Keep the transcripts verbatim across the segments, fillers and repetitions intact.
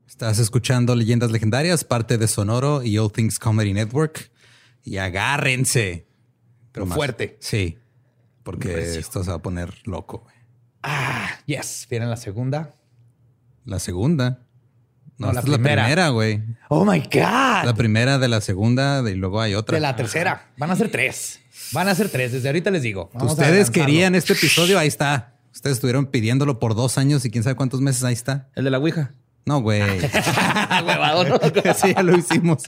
Estás escuchando Leyendas Legendarias, parte de Sonoro y All Things Comedy Network. Y agárrense. Pero Nomás. fuerte. Sí, porque Recio. esto se va a poner loco. Güey. Ah, yes. Viene la segunda. La segunda. No, No, esta la es la primera. primera, güey. Oh my God. La primera de la segunda y luego hay otra. De la tercera. Van a ser tres. Van a ser tres. Desde ahorita les digo. Vamos a Ustedes avanzarlo. querían este episodio, ahí está. Ustedes estuvieron pidiéndolo por dos años y quién sabe cuántos meses, ahí está. El de la Ouija. No, güey. Huevado, ¿no? Sí, ya lo hicimos.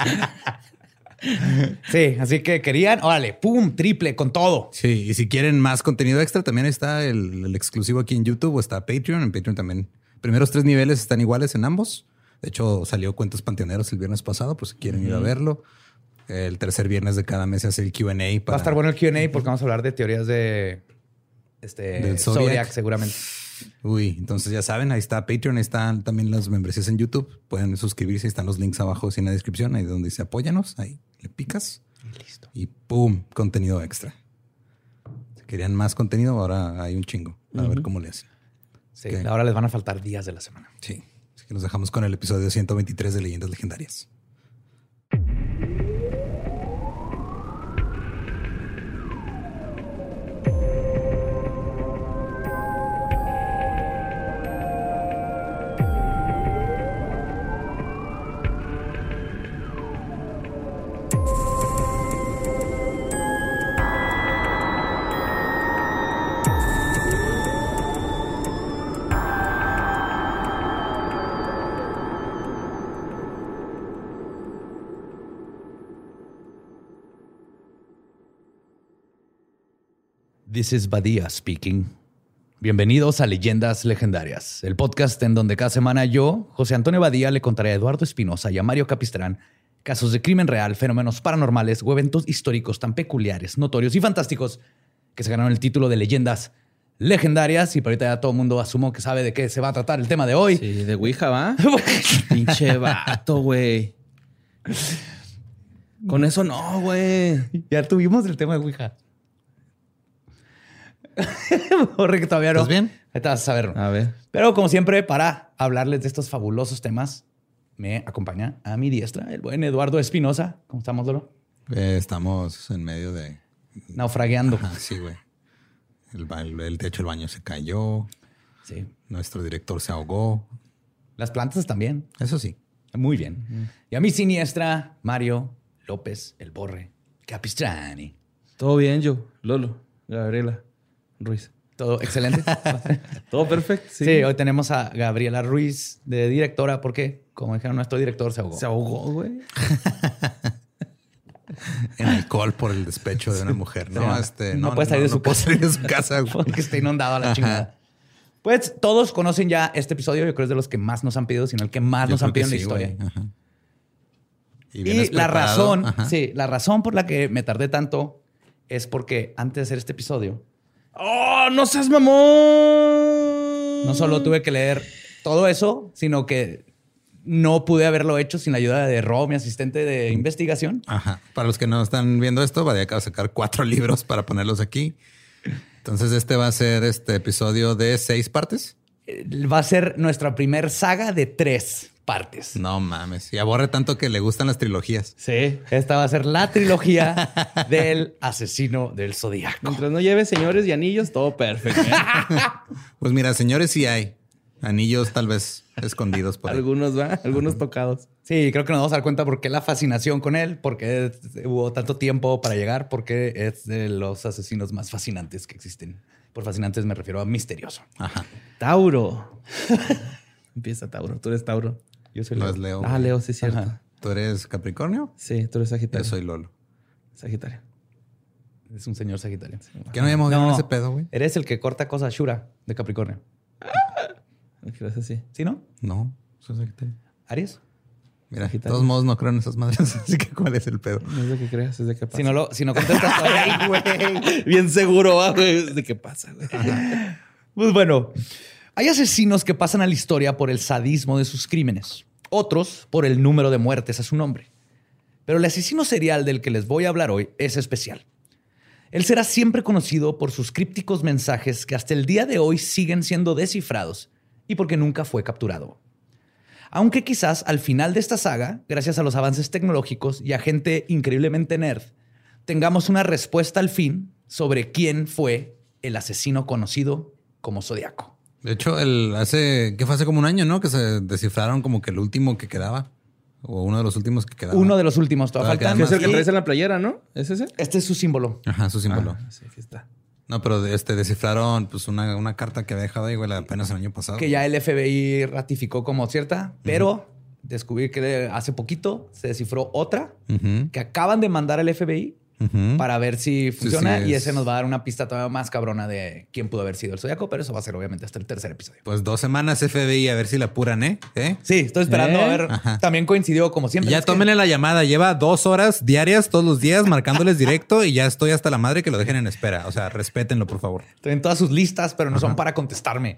Sí, así que querían. Órale, pum, triple con todo. Sí, y si quieren más contenido extra, también está el, el exclusivo aquí en YouTube o está Patreon. En Patreon también. Primeros tres niveles están iguales en ambos. De hecho, salió Cuentos Panteoneros el viernes pasado, por si quieren ir a verlo. El tercer viernes de cada mes se hace el Q and A. Va a estar bueno el Q and A porque vamos a hablar de teorías de este Del Zodiac. Zodiac. seguramente. Uy, entonces ya saben, ahí está Patreon, ahí están también las membresías en YouTube. Pueden suscribirse, ahí están los links abajo en la descripción, ahí donde dice apóyanos, ahí le picas. Listo. Y ¡pum! Contenido extra. Si querían más contenido, ahora hay un chingo. A ver cómo le hacen. Sí, Ok. ahora les van a faltar días de la semana. Sí, así que nos dejamos con el episodio ciento veintitrés de Leyendas Legendarias. This is Badía speaking. Bienvenidos a Leyendas Legendarias, el podcast en donde cada semana yo, José Antonio Badía, le contaré a Eduardo Espinosa y a Mario Capistrán casos de crimen real, fenómenos paranormales o eventos históricos tan peculiares, notorios y fantásticos que se ganaron el título de Leyendas Legendarias. Y por ahorita ya todo el mundo asumo que sabe de qué se va a tratar el tema de hoy. Sí, de Ouija, ¿va? Pinche vato, güey. Con eso no, güey. Ya tuvimos el tema de Ouija. Borre que todavía no. ¿Estás bien? Ahorita vas a saberlo. A ver. Pero como siempre, para hablarles de estos fabulosos temas, me acompaña a mi diestra el buen Eduardo Espinosa. ¿Cómo estamos, Lolo? Eh, estamos en medio de... Naufragueando. Ajá, sí, güey. El, ba- el techo del baño se cayó. Sí. Nuestro director se ahogó. Las plantas también. Eso sí. Muy bien. Y a mi siniestra, Mario López, el Borre Capistrani. Todo bien, yo. Lolo. Gabriela Ruiz. Todo excelente. Todo perfecto. Sí. Sí. hoy tenemos a Gabriela Ruiz de directora porque, como dijeron, nuestro director se ahogó. Se ahogó, güey. En alcohol por el despecho de una mujer. No, Sí, este, no puede salir de su puede casa. salir de su casa. güey. Porque está inundado a la chingada. Pues todos conocen ya este episodio. Yo creo que es de los que más nos han pedido, sino el que más Yo nos han creo que pedido en la sí, historia. güey. Ajá. Y, vienes la preparado. razón, Ajá. sí, la razón por la que me tardé tanto es porque antes de hacer este episodio, ¡Oh, no seas mamón! no solo tuve que leer todo eso, sino que no pude haberlo hecho sin la ayuda de Ro, mi asistente de investigación. Ajá. Para los que no están viendo esto, Badía acaba de sacar cuatro libros para ponerlos aquí. Entonces, este va a ser este episodio de seis partes. Eh, Va a ser nuestra primer saga de tres partes. No mames. Y aborre tanto que le gustan las trilogías. Sí. Esta va a ser la trilogía del asesino del Zodíaco. Mientras no lleve señores y anillos, todo perfecto. ¿eh? Pues mira, señores, sí hay anillos tal vez escondidos por ahí. Algunos, ¿va? Algunos tocados. Sí, creo que nos vamos a dar cuenta por qué la fascinación con él, por qué hubo tanto tiempo para llegar, porque es de los asesinos más fascinantes que existen. Por fascinantes me refiero a misterioso. Ajá. Tauro. Empieza Tauro. Tú eres Tauro. Yo soy No Leo. es Leo. Ah, güey. Leo, sí es cierto. Ajá. ¿Tú eres Capricornio? Sí, tú eres Yo Sagitario. soy Lolo. Sagitario. Es un señor sagitario. ¿Qué no habíamos visto No. en ese pedo, güey? Eres el que corta cosas Shura de Capricornio. Crees así. ¿Sí, no? No, soy Sagitario. ¿Aries? Mira, de Sagitario. todos modos no creo en esas madres, así que ¿cuál es el pedo? No es de que creas, es de que pasa. Si no, lo, si no contestas todavía, ay, güey. Bien seguro, ¿va, güey? Es de qué pasa, güey. Pues bueno, hay asesinos que pasan a la historia por el sadismo de sus crímenes. Otros por el número de muertes a su nombre. Pero el asesino serial del que les voy a hablar hoy es especial. Él será siempre conocido por sus crípticos mensajes que hasta el día de hoy siguen siendo descifrados y porque nunca fue capturado. Aunque quizás al final de esta saga, gracias a los avances tecnológicos y a gente increíblemente nerd, tengamos una respuesta al fin sobre quién fue el asesino conocido como Zodiaco. De hecho, el hace, ¿qué fue? Hace como un año, ¿no? Que se descifraron como que el último que quedaba. O uno de los últimos que quedaba. Uno de los últimos. Todavía faltan. Que es el que traes en la playera, ¿no? ¿Es ese? Este es su símbolo. Ajá, su símbolo. Ah, sí, aquí está. No, pero este descifraron pues una, una carta que había dejado ahí, güey, apenas el año pasado. Que ya el F B I ratificó como cierta, pero uh-huh. descubrí que hace poquito se descifró otra uh-huh. que acaban de mandar al F B I uh-huh. para ver si funciona. Sí, sí, y ese es... nos va a dar una pista todavía más cabrona de quién pudo haber sido el Zodiaco, pero eso va a ser obviamente hasta el tercer episodio. Pues dos semanas F B I a ver si la apuran, ¿eh? ¿Eh? Sí, estoy esperando ¿Eh? a ver. Ajá. También coincidió como siempre. Ya tómenle que... la llamada. Lleva dos horas diarias todos los días marcándoles directo y ya estoy hasta la madre que lo dejen en espera. O sea, respétenlo, por favor. Estoy en todas sus listas, pero no Ajá. son para contestarme.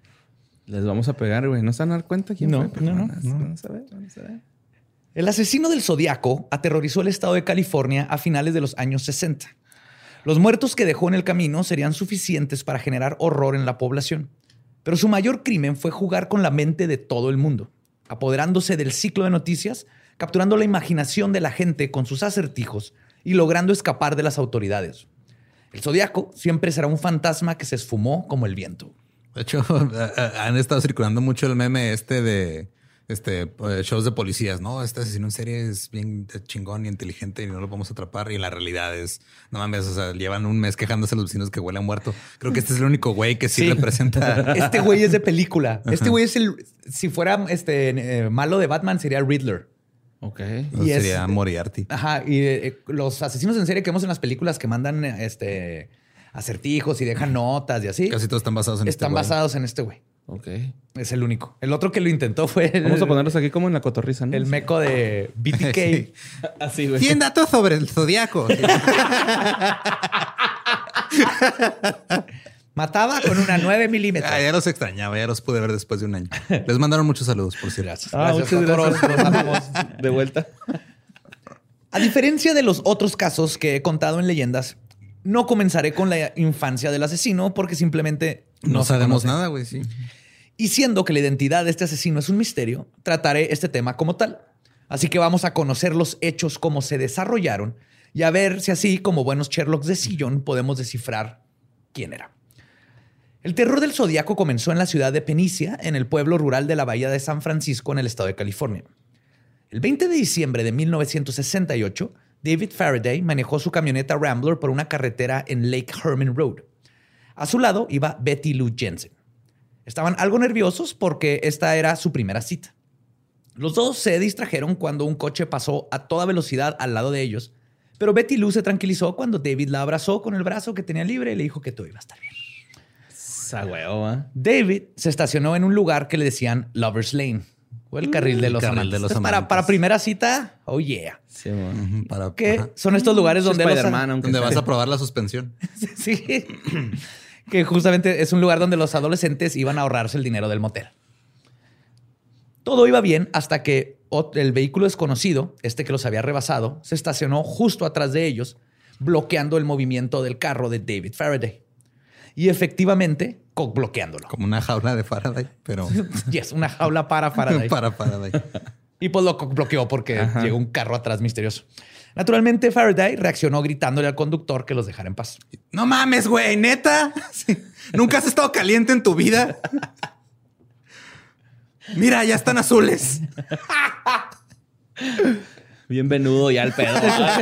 Les vamos a pegar, güey. ¿No se van a dar cuenta quién no, fue? No, no, no. Vamos a ver, vamos a ver. El asesino del Zodiaco aterrorizó el estado de California a finales de los años sesenta. Los muertos que dejó en el camino serían suficientes para generar horror en la población. Pero su mayor crimen fue jugar con la mente de todo el mundo, apoderándose del ciclo de noticias, capturando la imaginación de la gente con sus acertijos y logrando escapar de las autoridades. El Zodiaco siempre será un fantasma que se esfumó como el viento. De hecho, han estado circulando mucho el meme este de este shows de policías, ¿no? Este asesino en serie es bien chingón y inteligente y no lo vamos a atrapar. Y la realidad es, no mames, o sea, llevan un mes quejándose a los vecinos que huele a muerto. Creo que este es el único güey que sí, sí. representa. Este güey es de película. Este güey es el, si fuera este eh, malo de Batman, sería Riddler. Ok. Y sería es, Moriarty. Ajá. Y eh, los asesinos en serie que vemos en las películas que mandan este acertijos y dejan notas y así. Casi todos están basados en están este güey. Están basados en este güey. Ok. Es el único. El otro que lo intentó fue el... Vamos a ponerlos aquí como en la cotorriza, ¿no? El meco de B T K. Sí. Así, güey. cien datos sobre el Zodiaco. Mataba con una nueve milímetros. Ah, ya los extrañaba, ya los pude ver después de un año. Les mandaron muchos saludos, por cierto. Gracias. Ah, gracias, muchas gracias. Los amamos de vuelta. A diferencia de los otros casos que he contado en leyendas, no comenzaré con la infancia del asesino porque simplemente no, no sabemos nada, güey, sí. Y siendo que la identidad de este asesino es un misterio, trataré este tema como tal. Así que vamos a conocer los hechos, cómo se desarrollaron y a ver si así, como buenos Sherlocks de sillón, podemos descifrar quién era. El terror del Zodiaco comenzó en la ciudad de Penicia, en el pueblo rural de la bahía de San Francisco, en el estado de California. El veinte de diciembre de mil novecientos sesenta y ocho, David Faraday manejó su camioneta Rambler por una carretera en Lake Herman Road. A su lado iba Betty Lou Jensen. Estaban algo nerviosos porque esta era su primera cita. Los dos se distrajeron cuando un coche pasó a toda velocidad al lado de ellos, pero Betty Lou se tranquilizó cuando David la abrazó con el brazo que tenía libre y le dijo que todo iba a estar bien. Esa hueva. David se estacionó en un lugar que le decían Lover's Lane, o el carril de los carril amantes. de los Entonces, para, para primera cita, oh yeah. Sí, uh-huh. para, que ajá. son estos lugares donde, los, donde vas a probar la suspensión. Sí. Que justamente es un lugar donde los adolescentes iban a ahorrarse el dinero del motel. Todo iba bien hasta que el vehículo desconocido, este que los había rebasado, se estacionó justo atrás de ellos, bloqueando el movimiento del carro de David Faraday. Y efectivamente, bloqueándolo. Como una jaula de Faraday, pero... Yes, una jaula para Faraday. Para Faraday. Y pues lo bloqueó porque Ajá. llegó un carro atrás misterioso. Naturalmente, Faraday reaccionó gritándole al conductor que los dejara en paz. No mames, güey, ¿neta? Sí. ¿Nunca has estado caliente en tu vida? Mira, ya están azules. Bien venudo ya el pedo.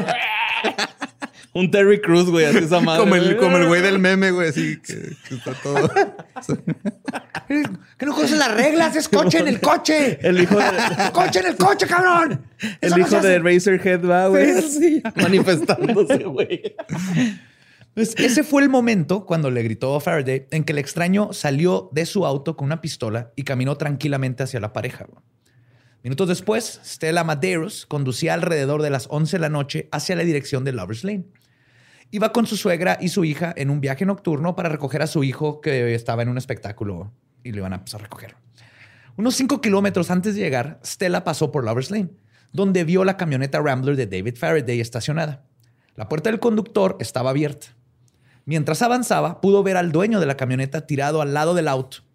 Un Terry Crews, güey, así esa madre. Como el, como el güey del meme, güey, así que, que está todo. ¿Que no conoces las reglas? Es coche en el coche. El hijo de... ¡Coche en el coche, cabrón! El hijo no de Razorhead va, güey. Sí, sí. Manifestándose, güey. Pues ese fue el momento cuando le gritó a Faraday en que el extraño salió de su auto con una pistola y caminó tranquilamente hacia la pareja. Minutos después, Stella Madeiros conducía alrededor de las once de la noche hacia la dirección de Lover's Lane. Iba con su suegra y su hija en un viaje nocturno para recoger a su hijo que estaba en un espectáculo y lo iban a, pues, a recoger. Unos cinco kilómetros antes de llegar, Stella pasó por Lover's Lane, donde vio la camioneta Rambler de David Faraday estacionada. La puerta del conductor estaba abierta. Mientras avanzaba, pudo ver al dueño de la camioneta tirado al lado del auto.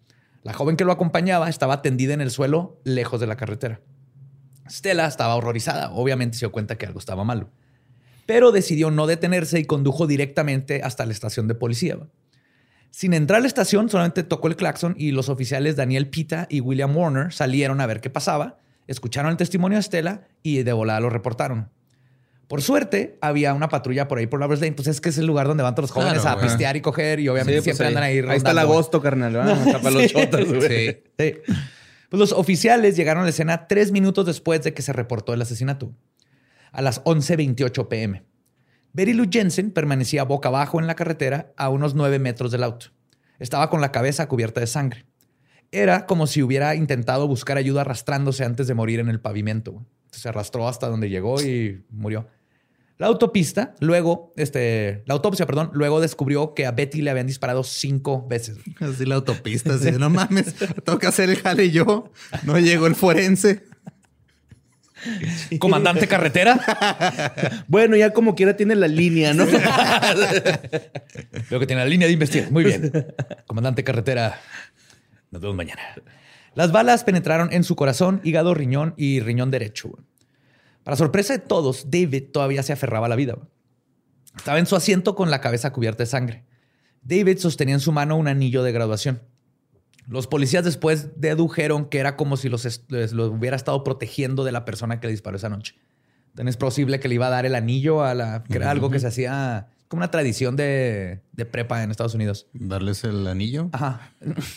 La joven que lo acompañaba estaba tendida en el suelo, lejos de la carretera. Stella estaba horrorizada. Obviamente se dio cuenta que algo estaba malo. Pero decidió no detenerse y condujo directamente hasta la estación de policía. Sin entrar a la estación, solamente tocó el claxon y los oficiales Daniel Pita y William Warner salieron a ver qué pasaba, escucharon el testimonio de Stella y de volada lo reportaron. Por suerte, había una patrulla por ahí por Lover's Lane. Pues es que es el lugar donde van todos los jóvenes Claro, a güey. pistear y coger y obviamente Sí, pues siempre ahí, andan ahí rondando. ahí está el agosto, carnal. ¿verdad? Hasta para los chotas, güey. Sí. Sí. Pues los oficiales llegaron a la escena tres minutos después de que se reportó el asesinato, a las once veintiocho pm. Betty Lou Jensen permanecía boca abajo en la carretera a unos nueve metros del auto. Estaba con la cabeza cubierta de sangre. Era como si hubiera intentado buscar ayuda arrastrándose antes de morir en el pavimento. Se arrastró hasta donde llegó y murió. La autopista, luego, este, la autopsia, perdón, luego descubrió que a Betty le habían disparado cinco veces. Así la autopista, así, no mames, tengo que hacer el jale yo. No llegó el forense. Comandante carretera. Bueno, ya como quiera tiene la línea, ¿no? Veo que tiene la línea de investigación. Muy bien. Comandante carretera. Nos vemos mañana. Las balas penetraron en su corazón, hígado, riñón y riñón derecho. Para sorpresa de todos, David todavía se aferraba a la vida. Estaba en su asiento con la cabeza cubierta de sangre. David sostenía en su mano un anillo de graduación. Los policías después dedujeron que era como si los, los hubiera estado protegiendo de la persona que le disparó esa noche. Entonces es posible que le iba a dar el anillo a la... que era algo que se hacía como una tradición de, de prepa en Estados Unidos. ¿Darles el anillo? Ajá.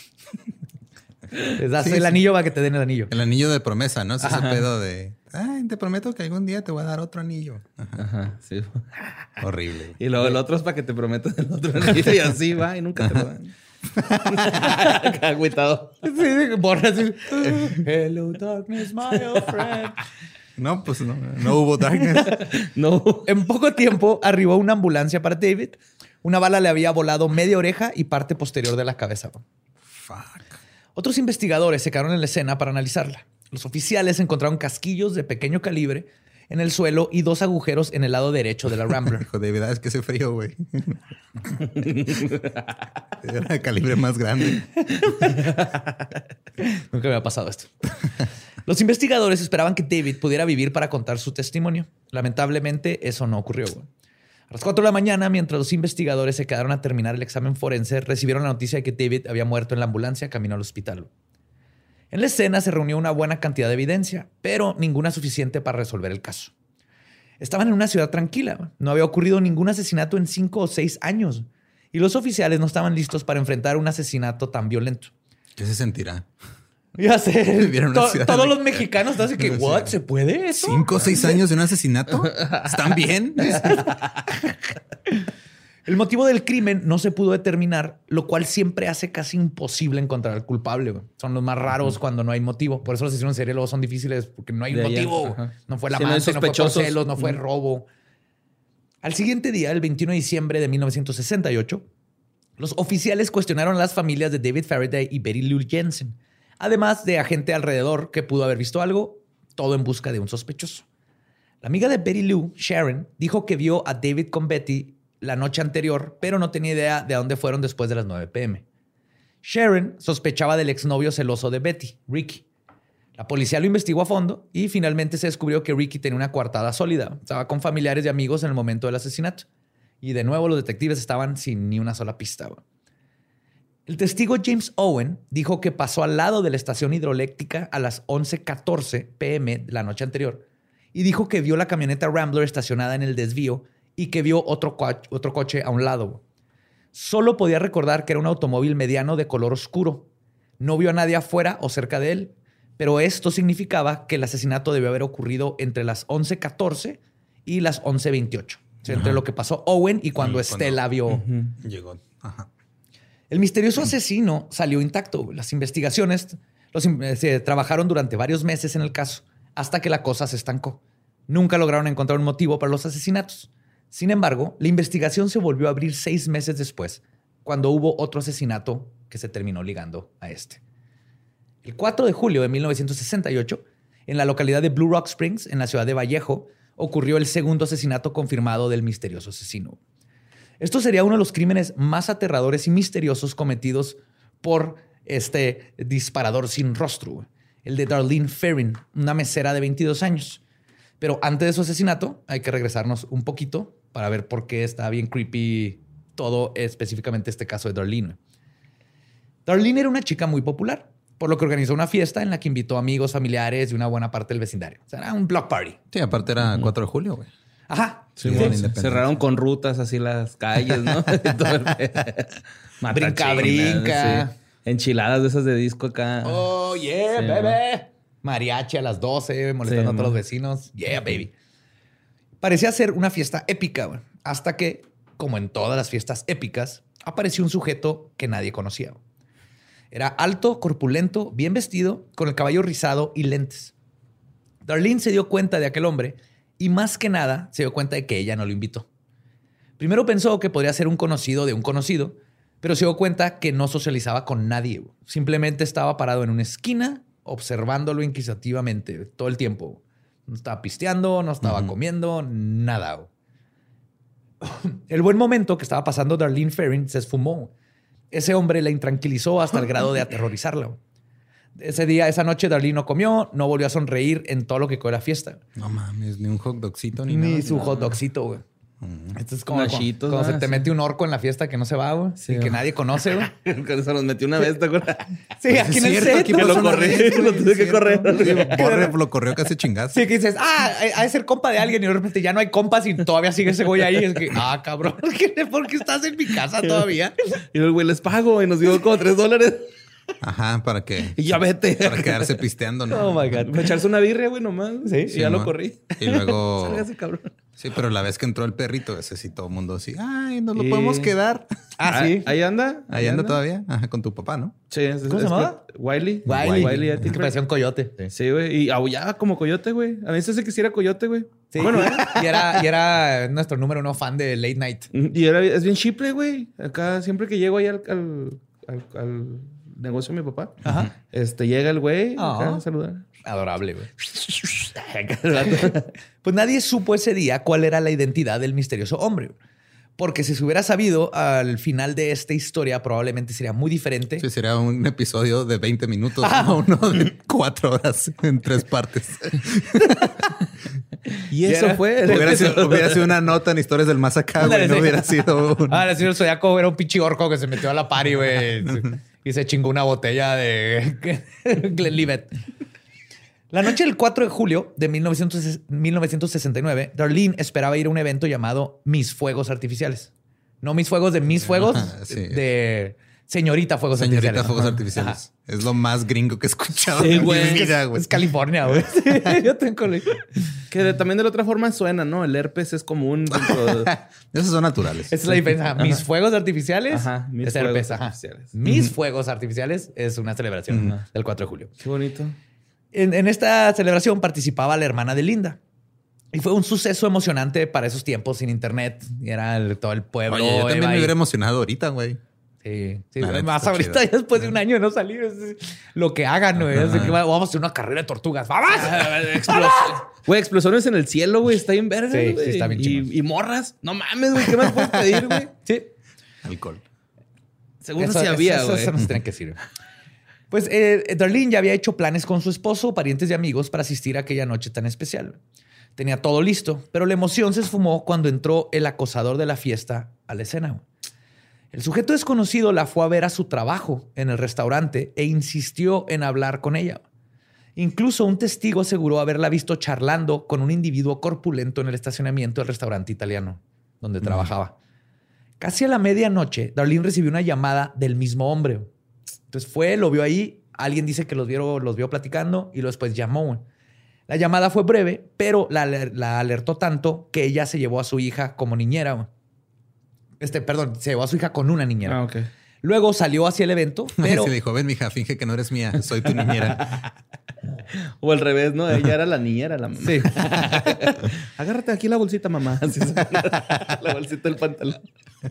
Les das Sí, el sí. anillo para que te den el anillo. El anillo de promesa, ¿no? Es ese Ajá. pedo de... Ay, te prometo que algún día te voy a dar otro anillo. Ajá. Ajá, sí. Horrible. Güey. Y luego el otro es para que te prometan el otro anillo y así va y nunca te lo dan. Agüitado. Sí, borra así. Hello, darkness, my old friend. No, pues no, no hubo darkness. No. En poco tiempo arribó una ambulancia para David. Una bala le había volado media oreja y parte posterior de la cabeza. Fuck. Otros investigadores se quedaron en la escena para analizarla. Los oficiales encontraron casquillos de pequeño calibre en el suelo y dos agujeros en el lado derecho de la Rambler. Hijo de verdad, es que hace frío, güey. Era de calibre más grande. Nunca me había pasado esto. Los investigadores esperaban que David pudiera vivir para contar su testimonio. Lamentablemente, eso no ocurrió. Güey. A las cuatro de la mañana, mientras los investigadores se quedaron a terminar el examen forense, recibieron la noticia de que David había muerto en la ambulancia camino al hospital. En la escena se reunió una buena cantidad de evidencia, pero ninguna suficiente para resolver el caso. Estaban en una ciudad tranquila. No había ocurrido ningún asesinato en cinco o seis años. Y los oficiales no estaban listos para enfrentar un asesinato tan violento. ¿Qué se sentirá? Ya sé. Vivir en una To- ciudad todos de- los mexicanos están así que, ¿what? ¿Se puede eso? ¿Cinco o seis años de un asesinato? ¿Están bien? El motivo del crimen no se pudo determinar, lo cual siempre hace casi imposible encontrar al culpable. Güey. Son los más raros uh-huh. cuando no hay motivo. Por eso los asesinos en serie luego son difíciles porque no hay un motivo. Allá, no fue la amante, no, no fue por celos, no fue uh-huh. robo. Al siguiente día, el veintiuno de diciembre de mil novecientos sesenta y ocho, los oficiales cuestionaron a las familias de David Faraday y Betty Lou Jensen, además de gente alrededor que pudo haber visto algo, todo en busca de un sospechoso. La amiga de Betty Lou, Sharon, dijo que vio a David con Betty la noche anterior, pero no tenía idea de a dónde fueron después de las nueve pm. Sharon sospechaba del exnovio celoso de Betty, Ricky. La policía lo investigó a fondo y finalmente se descubrió que Ricky tenía una coartada sólida. Estaba con familiares y amigos en el momento del asesinato. Y de nuevo los detectives estaban sin ni una sola pista. El testigo James Owen dijo que pasó al lado de la estación hidroeléctrica a las once catorce pm la noche anterior y dijo que vio la camioneta Rambler estacionada en el desvío y que vio otro, co- otro coche a un lado. Solo podía recordar que era un automóvil mediano de color oscuro. No vio a nadie afuera o cerca de él, pero esto significaba que el asesinato debió haber ocurrido entre las once catorce y las once veintiocho. O sea, entre lo que pasó Owen y cuando y Stella cuando, vio... Uh-huh. Llegó. Ajá. El misterioso asesino salió intacto. Las investigaciones los, se trabajaron durante varios meses en el caso hasta que la cosa se estancó. Nunca lograron encontrar un motivo para los asesinatos. Sin embargo, la investigación se volvió a abrir seis meses después, cuando hubo otro asesinato que se terminó ligando a este. El cuatro de julio de mil novecientos sesenta y ocho, en la localidad de Blue Rock Springs, en la ciudad de Vallejo, ocurrió el segundo asesinato confirmado del misterioso asesino. Esto sería uno de los crímenes más aterradores y misteriosos cometidos por este disparador sin rostro, güey. El de Darlene Ferrin, una mesera de veintidós años. Pero antes de su asesinato, hay que regresarnos un poquito para ver por qué está bien creepy todo, específicamente este caso de Darlene. Darlene era una chica muy popular, por lo que organizó una fiesta en la que invitó amigos, familiares y una buena parte del vecindario. O sea, era un block party. Sí, aparte era uh-huh. cuatro de julio, güey. Ajá. Sí, sí. Cerraron con rutas así las calles, ¿no? Brinca, brinca. Sí. Enchiladas de esas de disco acá. Oh, yeah, sí, bebé. Man. Mariachi a las doce, molestando sí, a todos man. los vecinos. Yeah, baby. Parecía ser una fiesta épica, güey. Hasta que, como en todas las fiestas épicas, apareció un sujeto que nadie conocía. Era alto, corpulento, bien vestido, con el cabello rizado y lentes. Darlene se dio cuenta de aquel hombre y más que nada se dio cuenta de que ella no lo invitó. Primero pensó que podría ser un conocido de un conocido, pero se dio cuenta que no socializaba con nadie. Simplemente estaba parado en una esquina observándolo inquisitivamente todo el tiempo. No estaba pisteando, no estaba uh-huh. comiendo, nada. El buen momento que estaba pasando Darlene Ferrin se esfumó. Ese hombre la intranquilizó hasta el grado de aterrorizarla. Ese día, esa noche, Darlene no comió, no volvió a sonreír en todo lo que fue la fiesta. No mames, ni un hot dogcito ni, ni nada. Ni su hot dogcito, güey. Mm. Esto es como Nachitos, cuando, cuando se te sí. mete un orco en la fiesta que no se va, güey. Sí, y que nadie conoce, güey. Se nos metió una vez, ¿te acuerdas? Sí, aquí en el set. Que lo corrí, lo tuve que correr. Borre, lo corrió casi chingazo. Sí, que dices, ah, ha de ser compa de alguien y de repente ya no hay compas y todavía sigue ese güey ahí. Es que, ah, cabrón, ¿por qué estás en mi casa todavía? Y el güey les pago y nos dio como tres dólares. Ajá, para que... Y ya vete. Para quedarse pisteando, ¿no? Oh, my God. Para echarse una birria, güey, nomás. Sí, sí y ya no. lo corrí. Y luego... Sálgase, cabrón. Sí, pero la vez que entró el perrito, ese sí, todo el mundo así, ay, nos lo y... podemos quedar. Ah, sí. Ahí anda. Ahí, ahí anda, anda todavía. Ajá, con tu papá, ¿no? Sí. Es, ¿Cómo es, se llamaba? Wiley. Wiley. Wiley. Es que parecía un coyote. Sí, güey. Y aullaba como coyote, güey. A mí se hace que sí era coyote, güey. Sí. Bueno, ¿eh? Y era, y era nuestro número uno fan de Late Night. Y era, es bien chiple, güey. Acá, siempre que llego ahí al... al, al, al negocio de mi papá. Ajá. Este, llega el güey oh. a saludar. Adorable, güey. Pues nadie supo ese día cuál era la identidad del misterioso hombre. Porque si se hubiera sabido, al final de esta historia probablemente sería muy diferente. Sí, sería un episodio de veinte minutos, ah. no uno de cuatro horas en tres partes. Y eso era, fue... Hubiera sido, hubiera sido una nota en Historias del Más Acá, güey. No hubiera sido... Un... Ah, el señor Zodiaco era un pinche orco que se metió a la party, güey. Y se chingó una botella de Glenlivet. La noche del cuatro de julio de mil novecientos sesenta y nueve, Darlene esperaba ir a un evento llamado Mis Fuegos Artificiales. No Mis Fuegos de Mis Fuegos, Ajá, sí. de Señorita Fuegos Señorita Artificiales. Señorita Fuegos Ajá. Artificiales. Ajá. Es lo más gringo que he escuchado sí, en güey. mi vida, güey. Es California, güey. Sí, yo tengo... Que de, también de la otra forma suena, ¿no? El herpes es común. De... Esos son naturales. Esa es la diferencia. Ajá. Mis Fuegos Artificiales Ajá, mis es fuegos herpes. artificiales. Ajá. Mis uh-huh. Fuegos Artificiales es una celebración uh-huh. del cuatro de julio. Qué bonito. En, en esta celebración participaba la hermana de Linda. Y fue un suceso emocionante para esos tiempos sin internet. Y era el, todo el pueblo. Oye, yo también me hubiera emocionado ahorita, güey. Sí, sí. Más ahorita, ya después de un año de no salir. Es lo que hagan, güey. Es que vamos a hacer una carrera de tortugas. ¡Vamos! Güey, explosiones en el cielo, güey. Está bien verga, sí, güey. Sí, está bien y, y morras. No mames, güey. ¿Qué más puedes pedir, güey? Sí. Alcohol. Seguro eso, sí había, güey. Eso, eso nos tienen que decir. Pues eh, Darlene ya había hecho planes con su esposo, parientes y amigos para asistir a aquella noche tan especial. Tenía todo listo, pero la emoción se esfumó cuando entró el acosador de la fiesta a la escena. El sujeto desconocido la fue a ver a su trabajo en el restaurante e insistió en hablar con ella. Incluso un testigo aseguró haberla visto charlando con un individuo corpulento en el estacionamiento del restaurante italiano donde mm. trabajaba. Casi a la medianoche, Darlene recibió una llamada del mismo hombre. Entonces fue, lo vio ahí. Alguien dice que los vio, los vio platicando y luego después llamó. La llamada fue breve, pero la, la alertó tanto que ella se llevó a su hija como niñera. Este, perdón, se llevó a su hija con una niñera. Ah, ok. Luego salió hacia el evento, pero... Se dijo, ven, mija, finge que no eres mía, soy tu niñera. O al revés, ¿no? Ella era la niñera, la mamá. Sí. Agárrate aquí la bolsita, mamá. Así la bolsita del pantalón.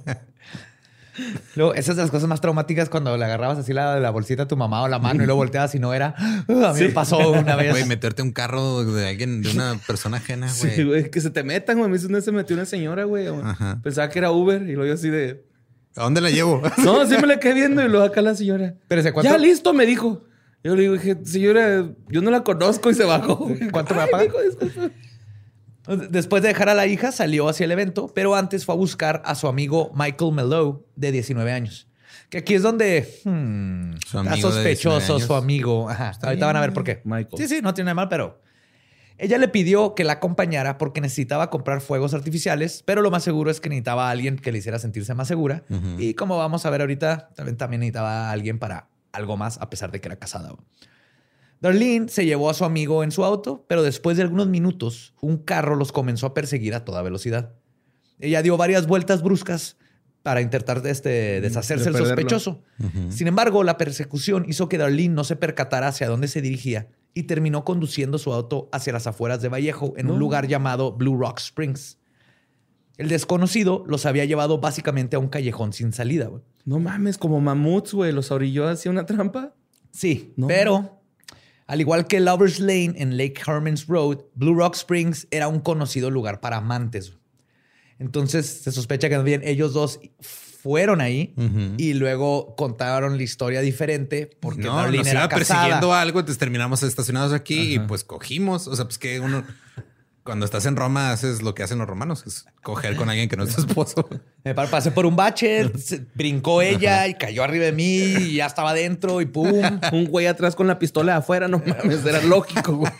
Luego, esas de las cosas más traumáticas cuando le agarrabas así la, la bolsita a tu mamá o la mano y luego volteabas y no era. Uh, a mí sí. me pasó una vez. Güey, meterte un carro de alguien, de una persona ajena, güey. Sí, güey, que se te metan, güey. A mí se me metió una señora, güey. Pensaba que era Uber y luego yo así de... ¿A dónde la llevo? No, sí me la quedé viendo y luego acá la señora. Espérese, ¿cuánto? Ya listo, me dijo. Yo le digo, dije, señora, yo no la conozco y se bajó. ¿Cuánto me va a Ay, pagar? dijo, disculpe. Después de dejar a la hija, salió hacia el evento, pero antes fue a buscar a su amigo Michael Mellow, de diecinueve años. Que aquí es donde hmm, Su está amigo de sospechoso diecinueve su años. amigo. Ajá, ahorita bien. van a ver por qué. Michael. Sí, sí, no tiene nada mal, pero ella le pidió que la acompañara porque necesitaba comprar fuegos artificiales, pero lo más seguro es que necesitaba a alguien que le hiciera sentirse más segura. Ujú. Y como vamos a ver ahorita, también, también necesitaba a alguien para algo más, a pesar de que era casada. Darlene se llevó a su amigo en su auto, pero después de algunos minutos, un carro los comenzó a perseguir a toda velocidad. Ella dio varias vueltas bruscas para intentar este, deshacerse de del perderlo. sospechoso. Ujú. Sin embargo, la persecución hizo que Darlene no se percatara hacia dónde se dirigía y terminó conduciendo su auto hacia las afueras de Vallejo en un No. lugar llamado Blue Rock Springs. El desconocido los había llevado básicamente a un callejón sin salida. güey. No mames, como mamuts, güey. Los orilló hacia una trampa. Sí, No. pero al igual que Lovers Lane en Lake Herman's Road, Blue Rock Springs era un conocido lugar para amantes. Entonces se sospecha que también ellos dos fueron ahí Ujú. y luego contaron la historia diferente porque no, Darlene nos era iba casada. persiguiendo algo, entonces terminamos estacionados aquí y pues cogimos. O sea, pues que uno, cuando estás en Roma, haces lo que hacen los romanos, que es coger con alguien que no es tu esposo. Me pa- pasé por un bache, se- brincó ella y cayó arriba de mí y ya estaba adentro y pum. Un güey atrás con la pistola afuera. No mames, era lógico, güey.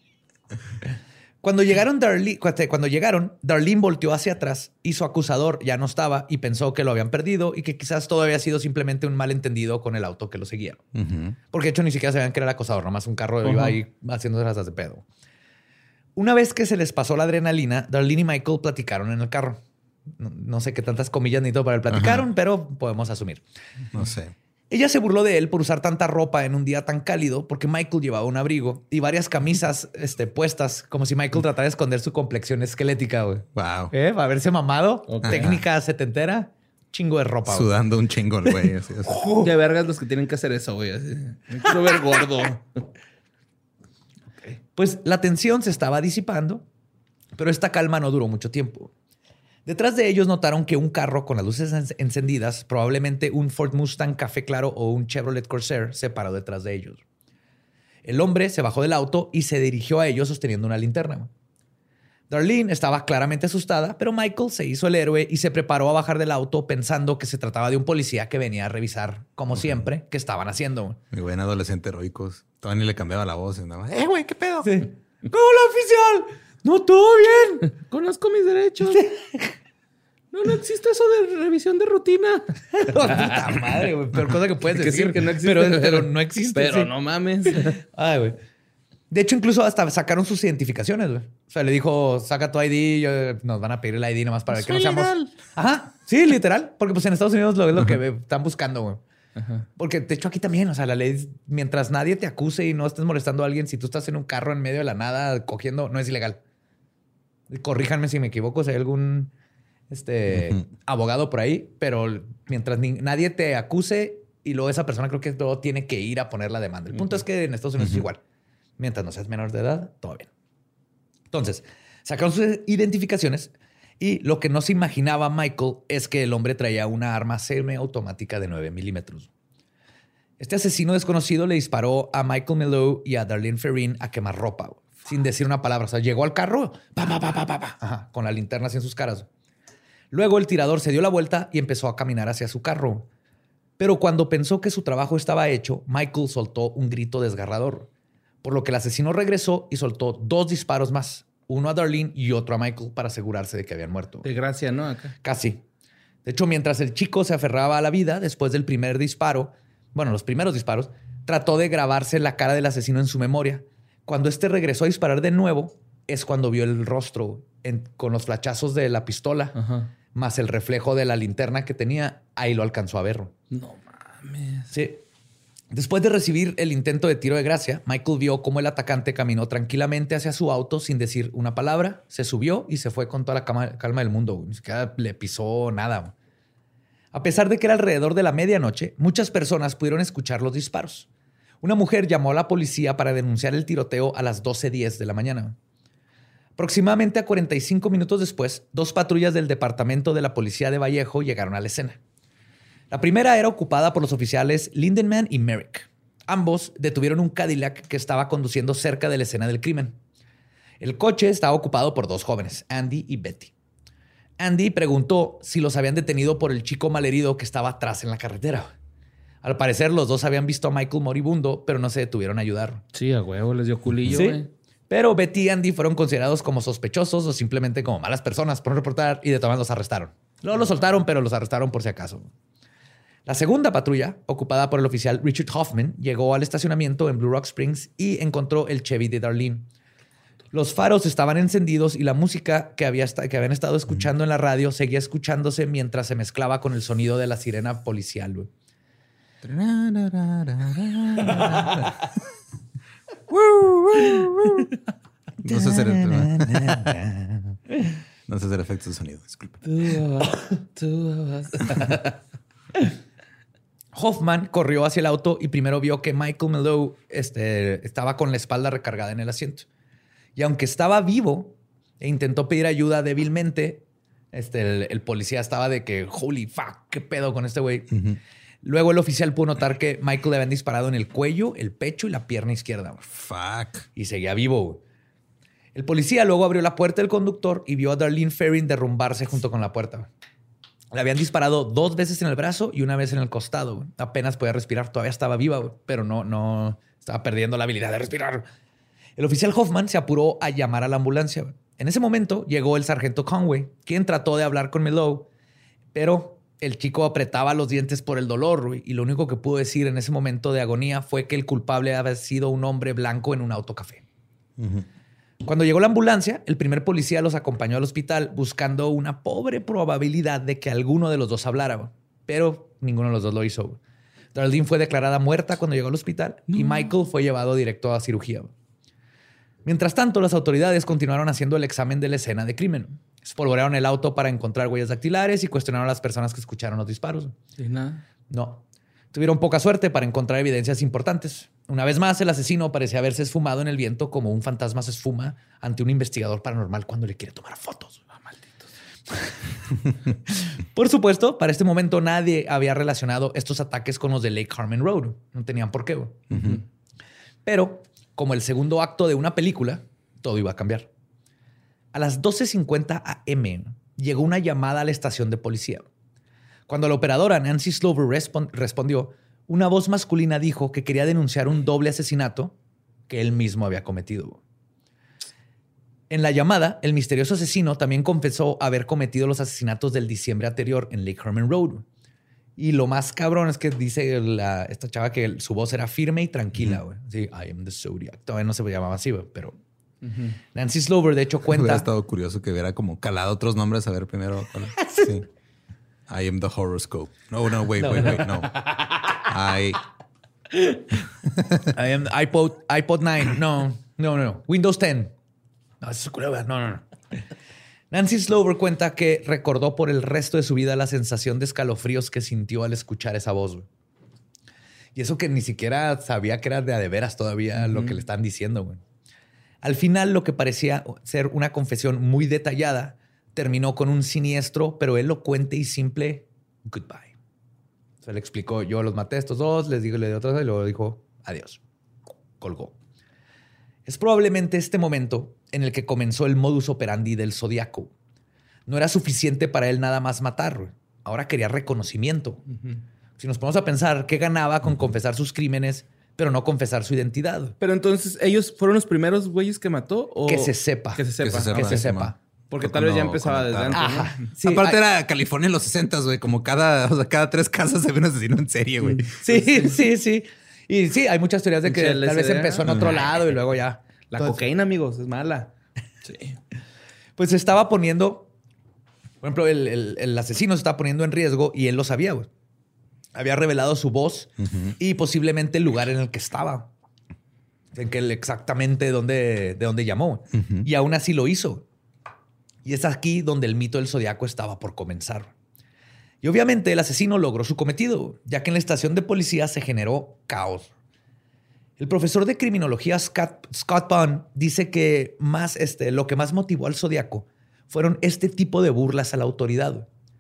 Cuando llegaron, Darlene, cuando llegaron, Darlene volteó hacia atrás y su acusador ya no estaba y pensó que lo habían perdido y que quizás todo había sido simplemente un malentendido con el auto que lo seguía. Ujú. Porque de hecho ni siquiera sabían que era el acosador, nomás un carro Ajá. iba ahí haciendo rasas de pedo. Una vez que se les pasó la adrenalina, Darlene y Michael platicaron en el carro. No, no sé qué tantas comillas ni todo para el platicaron, Ajá. pero podemos asumir. No sé. Ella se burló de él por usar tanta ropa en un día tan cálido porque Michael llevaba un abrigo y varias camisas este, puestas, como si Michael tratara de esconder su complexión esquelética, güey. Wow. ¿Eh? Para verse mamado. Ok. Técnica setentera. Chingo de ropa, güey. Sudando un chingo el güey. Así es. Qué vergas los que tienen que hacer eso, güey. Así. Me quiero ver gordo. Pues la tensión se estaba disipando, pero esta calma no duró mucho tiempo. Detrás de ellos notaron que un carro con las luces en- encendidas, probablemente un Ford Mustang café claro o un Chevrolet Corsair, se paró detrás de ellos. El hombre se bajó del auto y se dirigió a ellos sosteniendo una linterna. Darlene estaba claramente asustada, pero Michael se hizo el héroe y se preparó a bajar del auto pensando que se trataba de un policía que venía a revisar, como siempre, qué estaban haciendo. Mi buen adolescente heroicos. Todavía ni le cambiaba la voz. Y nada más, eh, güey, ¿qué pedo? Sí. ¡Hola, oficial! ¡No, todo bien! Conozco mis derechos. No, no existe eso de revisión de rutina. Puta madre, güey. Peor cosa que puedes Que decir. sí, que no existe. Pero, pero no existe. Pero sí. no mames. Ay, güey. De hecho, incluso hasta sacaron sus identificaciones, güey. O sea, le dijo, saca tu I D, yo- nos van a pedir el I D nomás para que Soy no seamos... legal. Ajá, sí, literal. Porque pues en Estados Unidos lo es lo que están buscando, güey. Porque de hecho aquí también, o sea, la ley, es, mientras nadie te acuse y no estés molestando a alguien, si tú estás en un carro en medio de la nada cogiendo, no es ilegal. Corríjanme si me equivoco, si hay algún este, Ujú. abogado por ahí, pero mientras ni- nadie te acuse y luego esa persona creo que luego tiene que ir a poner la demanda. El punto es que en Estados Unidos es igual. Mientras no seas menor de edad, todo bien. Entonces, sacaron sus identificaciones y lo que no se imaginaba Michael es que el hombre traía una arma semiautomática de nueve milímetros. Este asesino desconocido le disparó a Michael Mellow y a Darlene Ferrin a quemarropa, güey, sin decir una palabra. O sea, llegó al carro, pa, pa, pa, pa, pa, pa, ajá, con la linterna así en sus caras. Luego el tirador se dio la vuelta y empezó a caminar hacia su carro. Pero cuando pensó que su trabajo estaba hecho, Michael soltó un grito desgarrador, por lo que el asesino regresó y soltó dos disparos más, uno a Darlene y otro a Michael para asegurarse de que habían muerto. De gracia, ¿no? Acá. Casi. De hecho, mientras el chico se aferraba a la vida después del primer disparo, bueno, los primeros disparos, trató de grabarse la cara del asesino en su memoria. Cuando este regresó a disparar de nuevo, es cuando vio el rostro en- con los flachazos de la pistola, Ajá. más el reflejo de la linterna que tenía. Ahí lo alcanzó a ver. No mames. Sí. Después de recibir el intento de tiro de gracia, Michael vio cómo el atacante caminó tranquilamente hacia su auto sin decir una palabra, se subió y se fue con toda la cama- calma del mundo. Ni siquiera le pisó nada. A pesar de que era alrededor de la medianoche, muchas personas pudieron escuchar los disparos. Una mujer llamó a la policía para denunciar el tiroteo a las doce diez de la mañana. Aproximadamente a cuarenta y cinco minutos después, dos patrullas del departamento de la policía de Vallejo llegaron a la escena. La primera era ocupada por los oficiales Lindenman y Merrick. Ambos detuvieron un Cadillac que estaba conduciendo cerca de la escena del crimen. El coche estaba ocupado por dos jóvenes, Andy y Betty. Andy preguntó si los habían detenido por el chico malherido que estaba atrás en la carretera. Al parecer, los dos habían visto a Michael moribundo, pero no se detuvieron a ayudar. Sí, a huevo, les dio culillo, Sí. güey. Pero Betty y Andy fueron considerados como sospechosos o simplemente como malas personas por no reportar y de todas los arrestaron. Luego los soltaron, pero los arrestaron por si acaso. La segunda patrulla, ocupada por el oficial Richard Hoffman, llegó al estacionamiento en Blue Rock Springs y encontró el Chevy de Darlene. Los faros estaban encendidos y la música que, había que habían estado escuchando en la radio seguía escuchándose mientras se mezclaba con el sonido de la sirena policial. Güey. No sé hacer el, no sé hacer efectos de sonido, disculpe. Hoffman corrió hacia el auto y primero vio que Michael Mellow este, estaba con la espalda recargada en el asiento. Y aunque estaba vivo e intentó pedir ayuda débilmente, este, el, el policía estaba de que, holy fuck, qué pedo con este güey. Uh-huh. Luego el oficial pudo notar que Michael le habían disparado en el cuello, el pecho y la pierna izquierda. Fuck. Y seguía vivo. Güey. El policía luego abrió la puerta del conductor y vio a Darlene Ferrin derrumbarse junto con la puerta. Güey. Le habían disparado dos veces en el brazo y una vez en el costado. Güey. Apenas podía respirar. Todavía estaba viva, güey, pero no, no estaba perdiendo la habilidad de respirar. El oficial Hoffman se apuró a llamar a la ambulancia. Güey. En ese momento llegó el sargento Conway, quien trató de hablar con Mellow, pero el chico apretaba los dientes por el dolor. Güey, y lo único que pudo decir en ese momento de agonía fue que el culpable había sido un hombre blanco en un autocafé. Uh-huh. Cuando llegó la ambulancia, el primer policía los acompañó al hospital buscando una pobre probabilidad de que alguno de los dos hablara, güey. Pero ninguno de los dos lo hizo. Güey. Darlene fue declarada muerta cuando llegó al hospital no. y Michael fue llevado directo a cirugía. Güey. Mientras tanto, las autoridades continuaron haciendo el examen de la escena de crimen. Espolvorearon el auto para encontrar huellas dactilares y cuestionaron a las personas que escucharon los disparos. ¿Y nada? No. Tuvieron poca suerte para encontrar evidencias importantes. Una vez más, el asesino parecía haberse esfumado en el viento como un fantasma se esfuma ante un investigador paranormal cuando le quiere tomar fotos. Oh, malditos. Por supuesto, para este momento nadie había relacionado estos ataques con los de Lake Harmon Road. No tenían por qué. Uh-huh. Pero como el segundo acto de una película, todo iba a cambiar. A las doce cincuenta a eme llegó una llamada a la estación de policía. Cuando la operadora Nancy Slover respond- respondió, una voz masculina dijo que quería denunciar un doble asesinato que él mismo había cometido. En la llamada, el misterioso asesino también confesó haber cometido los asesinatos del diciembre anterior en Lake Herman Road. Y lo más cabrón es que dice la, esta chava que su voz era firme y tranquila. Uh-huh. Sí, I am the Zodiac. Todavía no se llamaba así, pero... Uh-huh. Nancy Slover, de hecho, cuenta... Hubiera estado curioso que hubiera como calado otros nombres a ver primero. Sí. I am the horoscope. No, no, wait, no, wait, no. wait, no. I... I am iPod, iPod nueve. No, no, no. Windows diez. No, eso es culero. No, no, no. Nancy Slover cuenta que recordó por el resto de su vida la sensación de escalofríos que sintió al escuchar esa voz. Güey. Y eso que ni siquiera sabía que era de a de veras todavía uh-huh. lo que le están diciendo. Güey. Al final, lo que parecía ser una confesión muy detallada terminó con un siniestro, pero elocuente y simple goodbye. Se le explicó, yo los maté a estos dos, les digo, le di otra y luego dijo adiós. Colgó. Es probablemente este momento en el que comenzó el modus operandi del Zodiaco. No era suficiente para él nada más matar. Ahora quería reconocimiento. Uh-huh. Si nos ponemos a pensar, ¿qué ganaba con confesar sus crímenes, pero no confesar su identidad? Pero entonces, ¿ellos fueron los primeros güeyes que mató? ¿O? Que se sepa. Que se sepa. Que se sepa. Que se sepa. Porque tal vez ya empezaba desde antes. Ajá. ¿no? Sí, aparte hay... era California en los sesentas, güey. Como cada, o sea, cada tres casas se ve un asesino en serie, güey. Sí, sí, sí, sí. Y sí, hay muchas teorías de que tal vez empezó en otro lado y luego ya... La Entonces, cocaína, amigos, es mala. Sí. Pues se estaba poniendo... Por ejemplo, el, el, el asesino se estaba poniendo en riesgo y él lo sabía, güey. Había revelado su voz uh-huh. y posiblemente el lugar en el que estaba. En que él exactamente dónde, de dónde llamó. Uh-huh. Y aún así lo hizo. Y es aquí donde el mito del Zodiaco estaba por comenzar. Y obviamente el asesino logró su cometido, ya que en la estación de policía se generó caos. El profesor de criminología Scott, Scott Bond dice que más, este, lo que más motivó al Zodiaco fueron este tipo de burlas a la autoridad.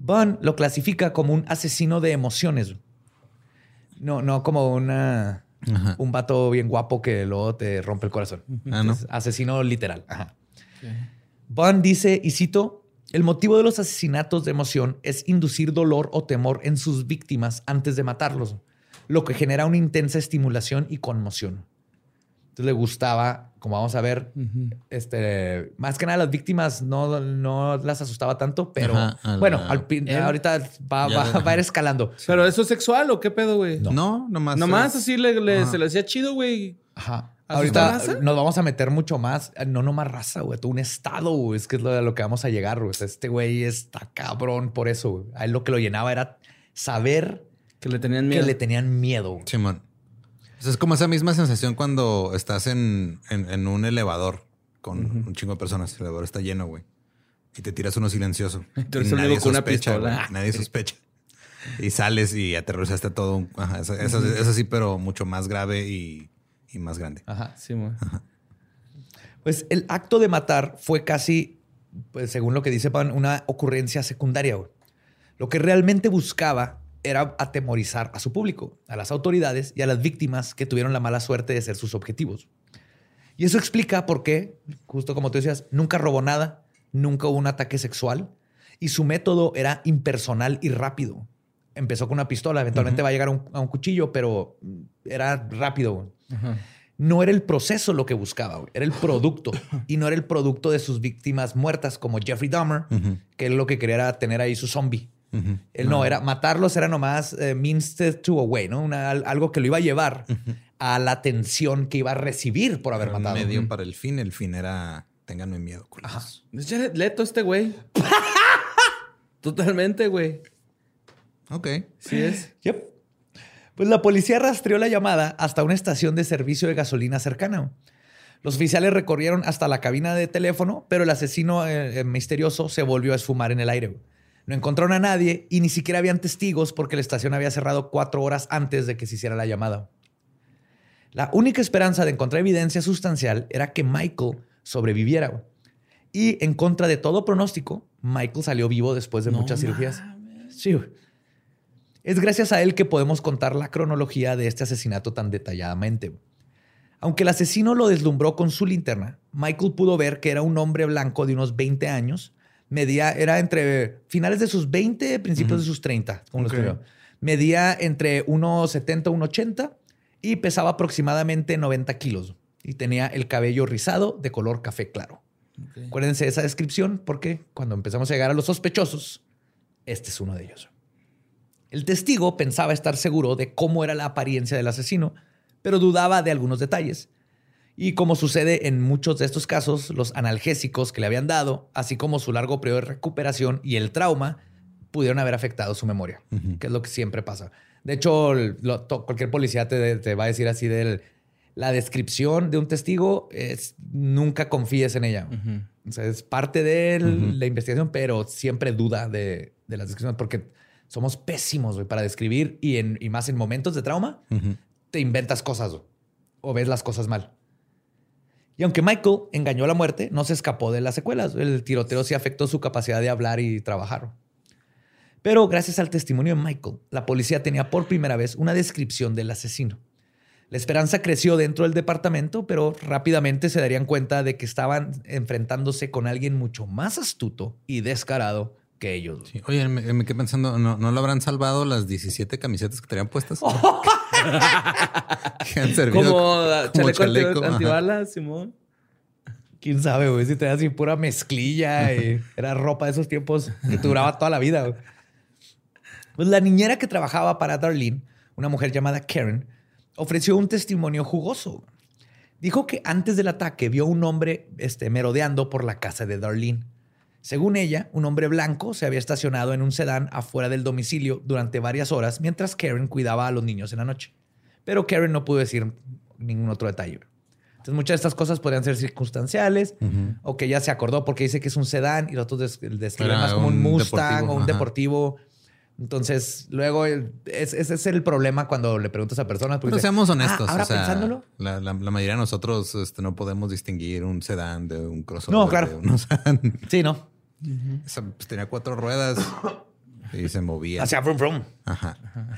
Bunn lo clasifica como un asesino de emociones. No, no como una, un vato bien guapo que luego te rompe el corazón. Ah, ¿no? Es asesino literal. Ajá. Okay. Bunn dice, y cito, el motivo de los asesinatos de emoción es inducir dolor o temor en sus víctimas antes de matarlos, lo que genera una intensa estimulación y conmoción. Entonces le gustaba, como vamos a ver, uh-huh. este, más que nada las víctimas no, no las asustaba tanto, pero ajá, bueno, la... al, eh, ahorita va, va, va a ir escalando. ¿Pero eso es sexual o qué pedo, güey? No, no, nomás. Nomás es... así le, le, se le hacía chido, güey. Ajá. Ahorita nos vamos a meter mucho más, no nomás raza, güey, todo un estado, güey, es que es lo de lo que vamos a llegar, güey. O sea, este güey está cabrón por eso, güey. A él lo que lo llenaba era saber que le tenían miedo. Que le tenían miedo. Sí, man. O sea, es como esa misma sensación cuando estás en, en, en un elevador con uh-huh. un chingo de personas. El elevador está lleno, güey. Y te tiras uno silencioso. Entonces, y nadie con sospecha, una pistola. Nadie sospecha. Y sales y aterrorizaste todo. Un, ajá, eso, eso, uh-huh. eso sí, pero mucho más grave y, y más grande. Ajá, sí, güey. Pues el acto de matar fue casi, pues según lo que dice Pan, una ocurrencia secundaria, güey. Lo que realmente buscaba era atemorizar a su público, a las autoridades y a las víctimas que tuvieron la mala suerte de ser sus objetivos. Y eso explica por qué, justo como tú decías, nunca robó nada, nunca hubo un ataque sexual y su método era impersonal y rápido. Empezó con una pistola, eventualmente uh-huh. va a llegar a un, a un cuchillo, pero era rápido. Uh-huh. No era el proceso lo que buscaba, güey. Era el producto. Y no era el producto de sus víctimas muertas como Jeffrey Dahmer, uh-huh. que él lo que quería era tener ahí su zombie. Uh-huh. Él no, no, era matarlos, era nomás uh, means to a way, ¿no? Una, algo que lo iba a llevar uh-huh. a la atención que iba a recibir por haber era matado. Un medio uh-huh. para el fin. El fin era, ténganme miedo, culos. Es Jared Leto este güey. Totalmente, güey. Ok. Sí es. Yep. Pues la policía rastreó la llamada hasta una estación de servicio de gasolina cercana. Los oficiales recorrieron hasta la cabina de teléfono, pero el asesino eh, misterioso se volvió a esfumar en el aire. No encontraron a nadie y ni siquiera habían testigos porque la estación había cerrado cuatro horas antes de que se hiciera la llamada. La única esperanza de encontrar evidencia sustancial era que Michael sobreviviera. Y en contra de todo pronóstico, Michael salió vivo después de no muchas mames. cirugías. Sí, güey. Es gracias a él que podemos contar la cronología de este asesinato tan detalladamente. Aunque el asesino lo deslumbró con su linterna, Michael pudo ver que era un hombre blanco de unos veinte años. Medía, era entre finales de sus veinte, principios uh-huh. de sus treinta. Como okay. lo Medía entre uno setenta y uno ochenta y pesaba aproximadamente noventa kilos. Y tenía el cabello rizado de color café claro. Okay. Acuérdense de esa descripción porque cuando empezamos a llegar a los sospechosos, este es uno de ellos. El testigo pensaba estar seguro de cómo era la apariencia del asesino, pero dudaba de algunos detalles. Y como sucede en muchos de estos casos, los analgésicos que le habían dado, así como su largo periodo de recuperación y el trauma, pudieron haber afectado su memoria, uh-huh. que es lo que siempre pasa. De hecho, lo, to, cualquier policía te, te va a decir así de la descripción de un testigo, es nunca confíes en ella. Uh-huh. O sea, es parte de uh-huh. la investigación, pero siempre duda de, de las descripciones porque somos pésimos wey, para describir y, en, y más en momentos de trauma, uh-huh. te inventas cosas wey, o ves las cosas mal. Y aunque Michael engañó a la muerte, no se escapó de las secuelas. El tiroteo sí afectó su capacidad de hablar y trabajar. Pero gracias al testimonio de Michael, la policía tenía por primera vez una descripción del asesino. La esperanza creció dentro del departamento, pero rápidamente se darían cuenta de que estaban enfrentándose con alguien mucho más astuto y descarado que ellos. Sí. Oye, me, me quedé pensando, ¿no, ¿no lo habrán salvado las diecisiete camisetas que tenían puestas? que han servido como, como chaleco, chaleco antibalas, Simón. Quién sabe, güey, si tenía así pura mezclilla y era ropa de esos tiempos que duraba toda la vida, güey. Pues la niñera que trabajaba para Darlene, una mujer llamada Karen, ofreció un testimonio jugoso. Dijo que antes del ataque vio un hombre este, merodeando por la casa de Darlene. Según ella, un hombre blanco se había estacionado en un sedán afuera del domicilio durante varias horas mientras Karen cuidaba a los niños en la noche. Pero Karen no pudo decir ningún otro detalle. Entonces, muchas de estas cosas podrían ser circunstanciales uh-huh. o que ella se acordó porque dice que es un sedán y los otros describen más como un, un Mustang o un ajá. deportivo. Entonces, luego, el, es, ese es el problema cuando le preguntas a personas. Pero dice, seamos honestos. Ah, ahora o sea, pensándolo. La, la, la mayoría de nosotros este, no podemos distinguir un sedán de un crossover. No, claro. De un sedán. Sí, no. Uh-huh. Esa, pues, tenía cuatro ruedas. Y se movía. Hacía brum brum. Ajá.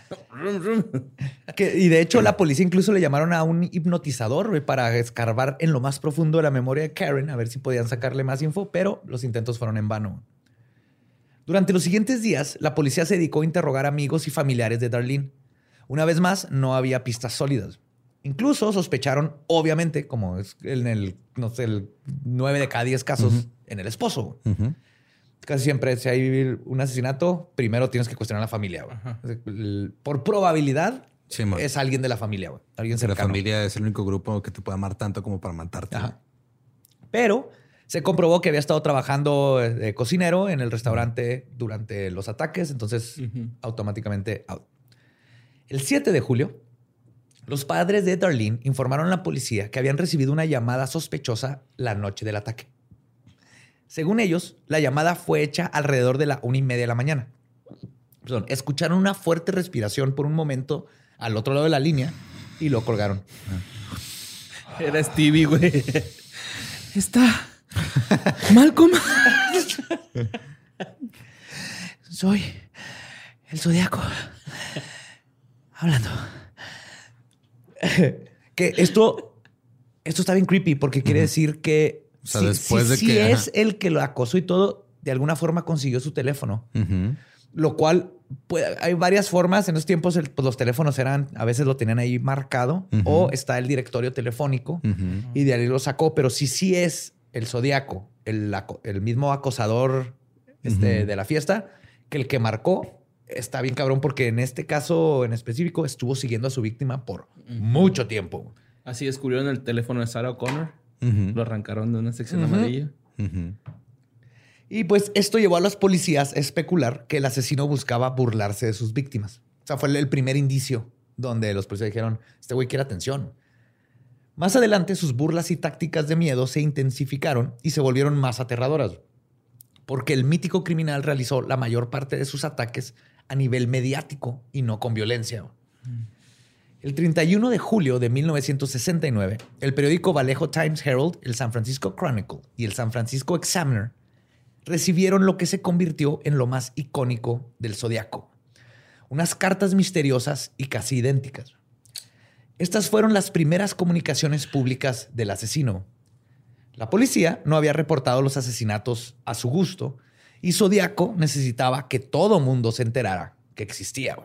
Que, y de hecho, la policía incluso le llamaron a un hipnotizador, güey, para escarbar en lo más profundo de la memoria de Karen, a ver si podían sacarle más info, pero los intentos fueron en vano. Durante los siguientes días, la policía se dedicó a interrogar amigos y familiares de Darlene. Una vez más, no había pistas sólidas. Incluso sospecharon, obviamente, como es en el, no sé, el nueve de cada diez casos, uh-huh. en el esposo. Uh-huh. Casi siempre, si hay un asesinato, primero tienes que cuestionar a la familia. Uh-huh. Por probabilidad, sí, es alguien de la familia. Güey. Alguien cercano. La familia es el único grupo que te puede amar tanto como para matarte. Ajá. Pero se comprobó que había estado trabajando de cocinero en el restaurante uh-huh. durante los ataques. Entonces, uh-huh. automáticamente out. El siete de julio, los padres de Darlene informaron a la policía que habían recibido una llamada sospechosa la noche del ataque. Según ellos, la llamada fue hecha alrededor de la una y media de la mañana. Perdón, escucharon una fuerte respiración por un momento al otro lado de la línea y lo colgaron. Era Stevie, güey. Está Malcolm. Soy el Zodiaco. Hablando. Que esto, esto está bien creepy porque uh-huh. quiere decir que o sea, si, después si, de si que es el que lo acosó y todo, de alguna forma consiguió su teléfono. Uh-huh. Lo cual, puede, hay varias formas. En esos tiempos el, pues, los teléfonos eran, a veces lo tenían ahí marcado uh-huh. o está el directorio telefónico uh-huh. y de ahí lo sacó. Pero si sí es el Zodiaco, el, el mismo acosador este, uh-huh. de la fiesta, que el que marcó, está bien cabrón porque en este caso en específico estuvo siguiendo a su víctima por uh-huh. mucho tiempo. Así descubrieron el teléfono de Sarah O'Connor. Uh-huh. Lo arrancaron de una sección uh-huh. amarilla. Uh-huh. Y pues esto llevó a los policías a especular que el asesino buscaba burlarse de sus víctimas. O sea, fue el primer indicio donde los policías dijeron, este güey quiere atención. Más adelante, sus burlas y tácticas de miedo se intensificaron y se volvieron más aterradoras. Porque el mítico criminal realizó la mayor parte de sus ataques a nivel mediático y no con violencia. Uh-huh. El treinta y uno de julio de mil novecientos sesenta y nueve, el periódico Vallejo Times Herald, el San Francisco Chronicle y el San Francisco Examiner recibieron lo que se convirtió en lo más icónico del Zodiaco. Unas cartas misteriosas y casi idénticas. Estas fueron las primeras comunicaciones públicas del asesino. La policía no había reportado los asesinatos a su gusto y Zodiaco necesitaba que todo mundo se enterara que existía.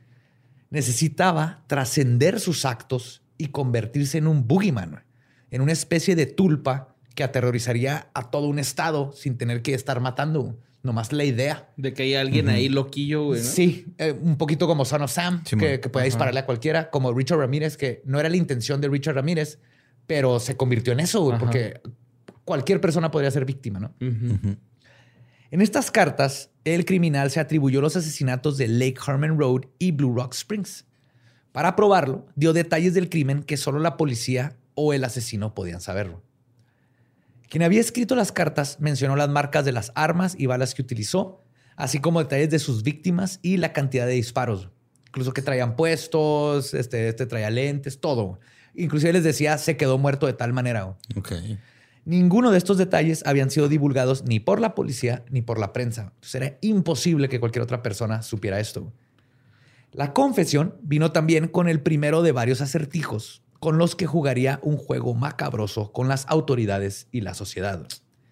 Necesitaba trascender sus actos y convertirse en un boogeyman, en una especie de tulpa que aterrorizaría a todo un estado sin tener que estar matando. Nomás la idea. De que hay alguien uh-huh. ahí loquillo, güey, ¿no? Sí, eh, un poquito como Son of Sam, sí, que, que podía uh-huh. dispararle a cualquiera. Como Richard Ramírez, que no era la intención de Richard Ramírez, pero se convirtió en eso, güey, uh-huh. porque cualquier persona podría ser víctima, ¿no? Uh-huh. Uh-huh. En estas cartas, el criminal se atribuyó los asesinatos de Lake Herman Road y Blue Rock Springs. Para probarlo, dio detalles del crimen que solo la policía o el asesino podían saberlo. Quien había escrito las cartas mencionó las marcas de las armas y balas que utilizó, así como detalles de sus víctimas y la cantidad de disparos. Incluso que traían puestos, este, este traía lentes, todo. Inclusive les decía, se quedó muerto de tal manera. Okay. Ninguno de estos detalles habían sido divulgados ni por la policía ni por la prensa. Entonces era imposible que cualquier otra persona supiera esto. La confesión vino también con el primero de varios acertijos con los que jugaría un juego macabroso con las autoridades y la sociedad.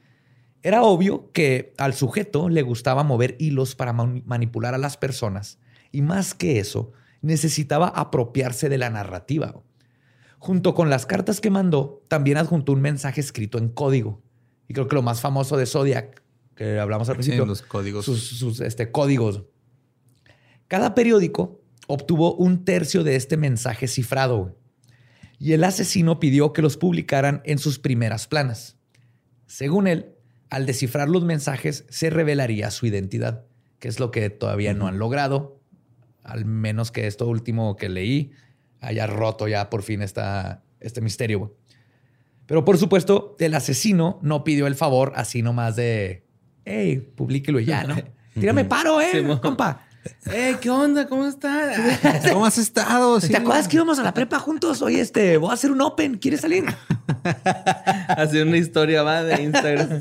Era obvio que al sujeto le gustaba mover hilos para man- manipular a las personas y más que eso, necesitaba apropiarse de la narrativa. Junto con las cartas que mandó, también adjuntó un mensaje escrito en código. Y creo que lo más famoso de Zodiac, que hablamos al principio, sí, los códigos. Sus, sus este, códigos. Cada periódico obtuvo un tercio de este mensaje cifrado. Y el asesino pidió que los publicaran en sus primeras planas. Según él, al descifrar los mensajes se revelaría su identidad, que es lo que todavía uh-huh. no han logrado, al menos que esto último que leí haya roto ya por fin esta, este misterio. Pero por supuesto, el asesino no pidió el favor así nomás de, hey, publíquelo ya, ¿no? Tírame paro, ¿eh, sí, compa? Eh, ¿qué onda? ¿Cómo estás? ¿Cómo has estado? ¿Te sí. acuerdas que íbamos a la prepa juntos? Oye, este, voy a hacer un open. ¿Quieres salir? Hacer una historia más de Instagram.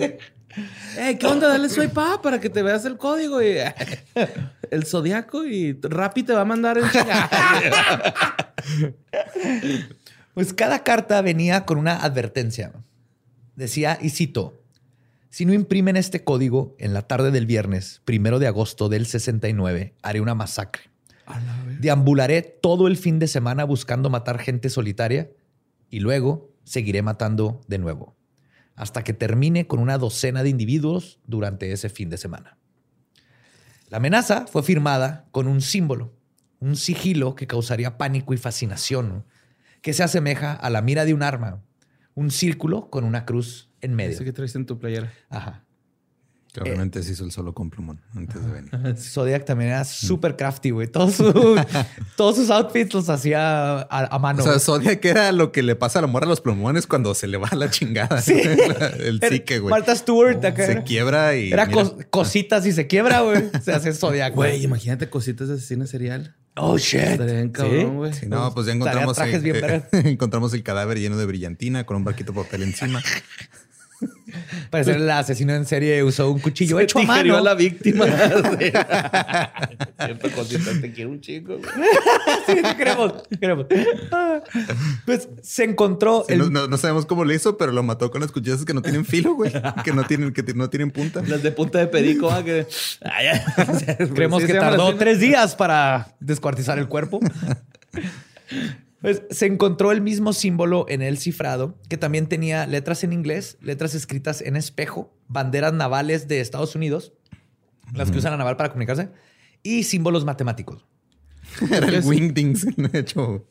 Eh, ¿qué onda? Dale swipe up para que te veas el código y el zodiaco y Rappi te va a mandar el chingada. Pues cada carta venía con una advertencia. Decía, y cito, si no imprimen este código en la tarde del viernes, primero de agosto del sesenta y nueve, haré una masacre. Deambularé todo el fin de semana buscando matar gente solitaria y luego seguiré matando de nuevo hasta que termine con una docena de individuos durante ese fin de semana. La amenaza fue firmada con un símbolo, un sigilo que causaría pánico y fascinación, ¿no? Que se asemeja a la mira de un arma, un círculo con una cruz en medio. Ese que traes en tu playera. Ajá. Que obviamente eh, se hizo el solo con plumón antes de venir. Zodiac también era súper crafty, güey. Todos, su, todos sus outfits los hacía a, a mano. O sea, Zodiac era lo que le pasa a la morra a los plumones cuando se le va la chingada. Sí. El psique, güey. Martha Stewart acá se era. quiebra y... Era cos, cositas y se quiebra, güey. Se hace Zodiac, güey. Güey, Imagínate cositas de asesino serial. Oh, shit. Estaría bien cabrón, güey. Sí, no, pues ya encontramos, trajes el, bien eh, encontramos el cadáver lleno de brillantina con un barquito de papel encima. Parece el asesino en serie usó un cuchillo Se hecho a tijerió mano. a la víctima. Siempre cositas, te quiero un chico, güey. Sí, sí, queremos, queremos. Pues se encontró... Sí, el... no, no, no sabemos cómo lo hizo, pero lo mató con las cuchillas que no tienen filo, güey. Que no tienen, que no tienen punta. Las de punta de perico. ¿Ah? Que... Ay, Creemos sí, que se llama tardó así, ¿no? tres días para descuartizar el cuerpo. Pues se encontró el mismo símbolo en el cifrado, que también tenía letras en inglés, letras escritas en espejo, banderas navales de Estados Unidos, las que usan la naval para comunicarse, y símbolos matemáticos. Era el Wingdings, de hecho.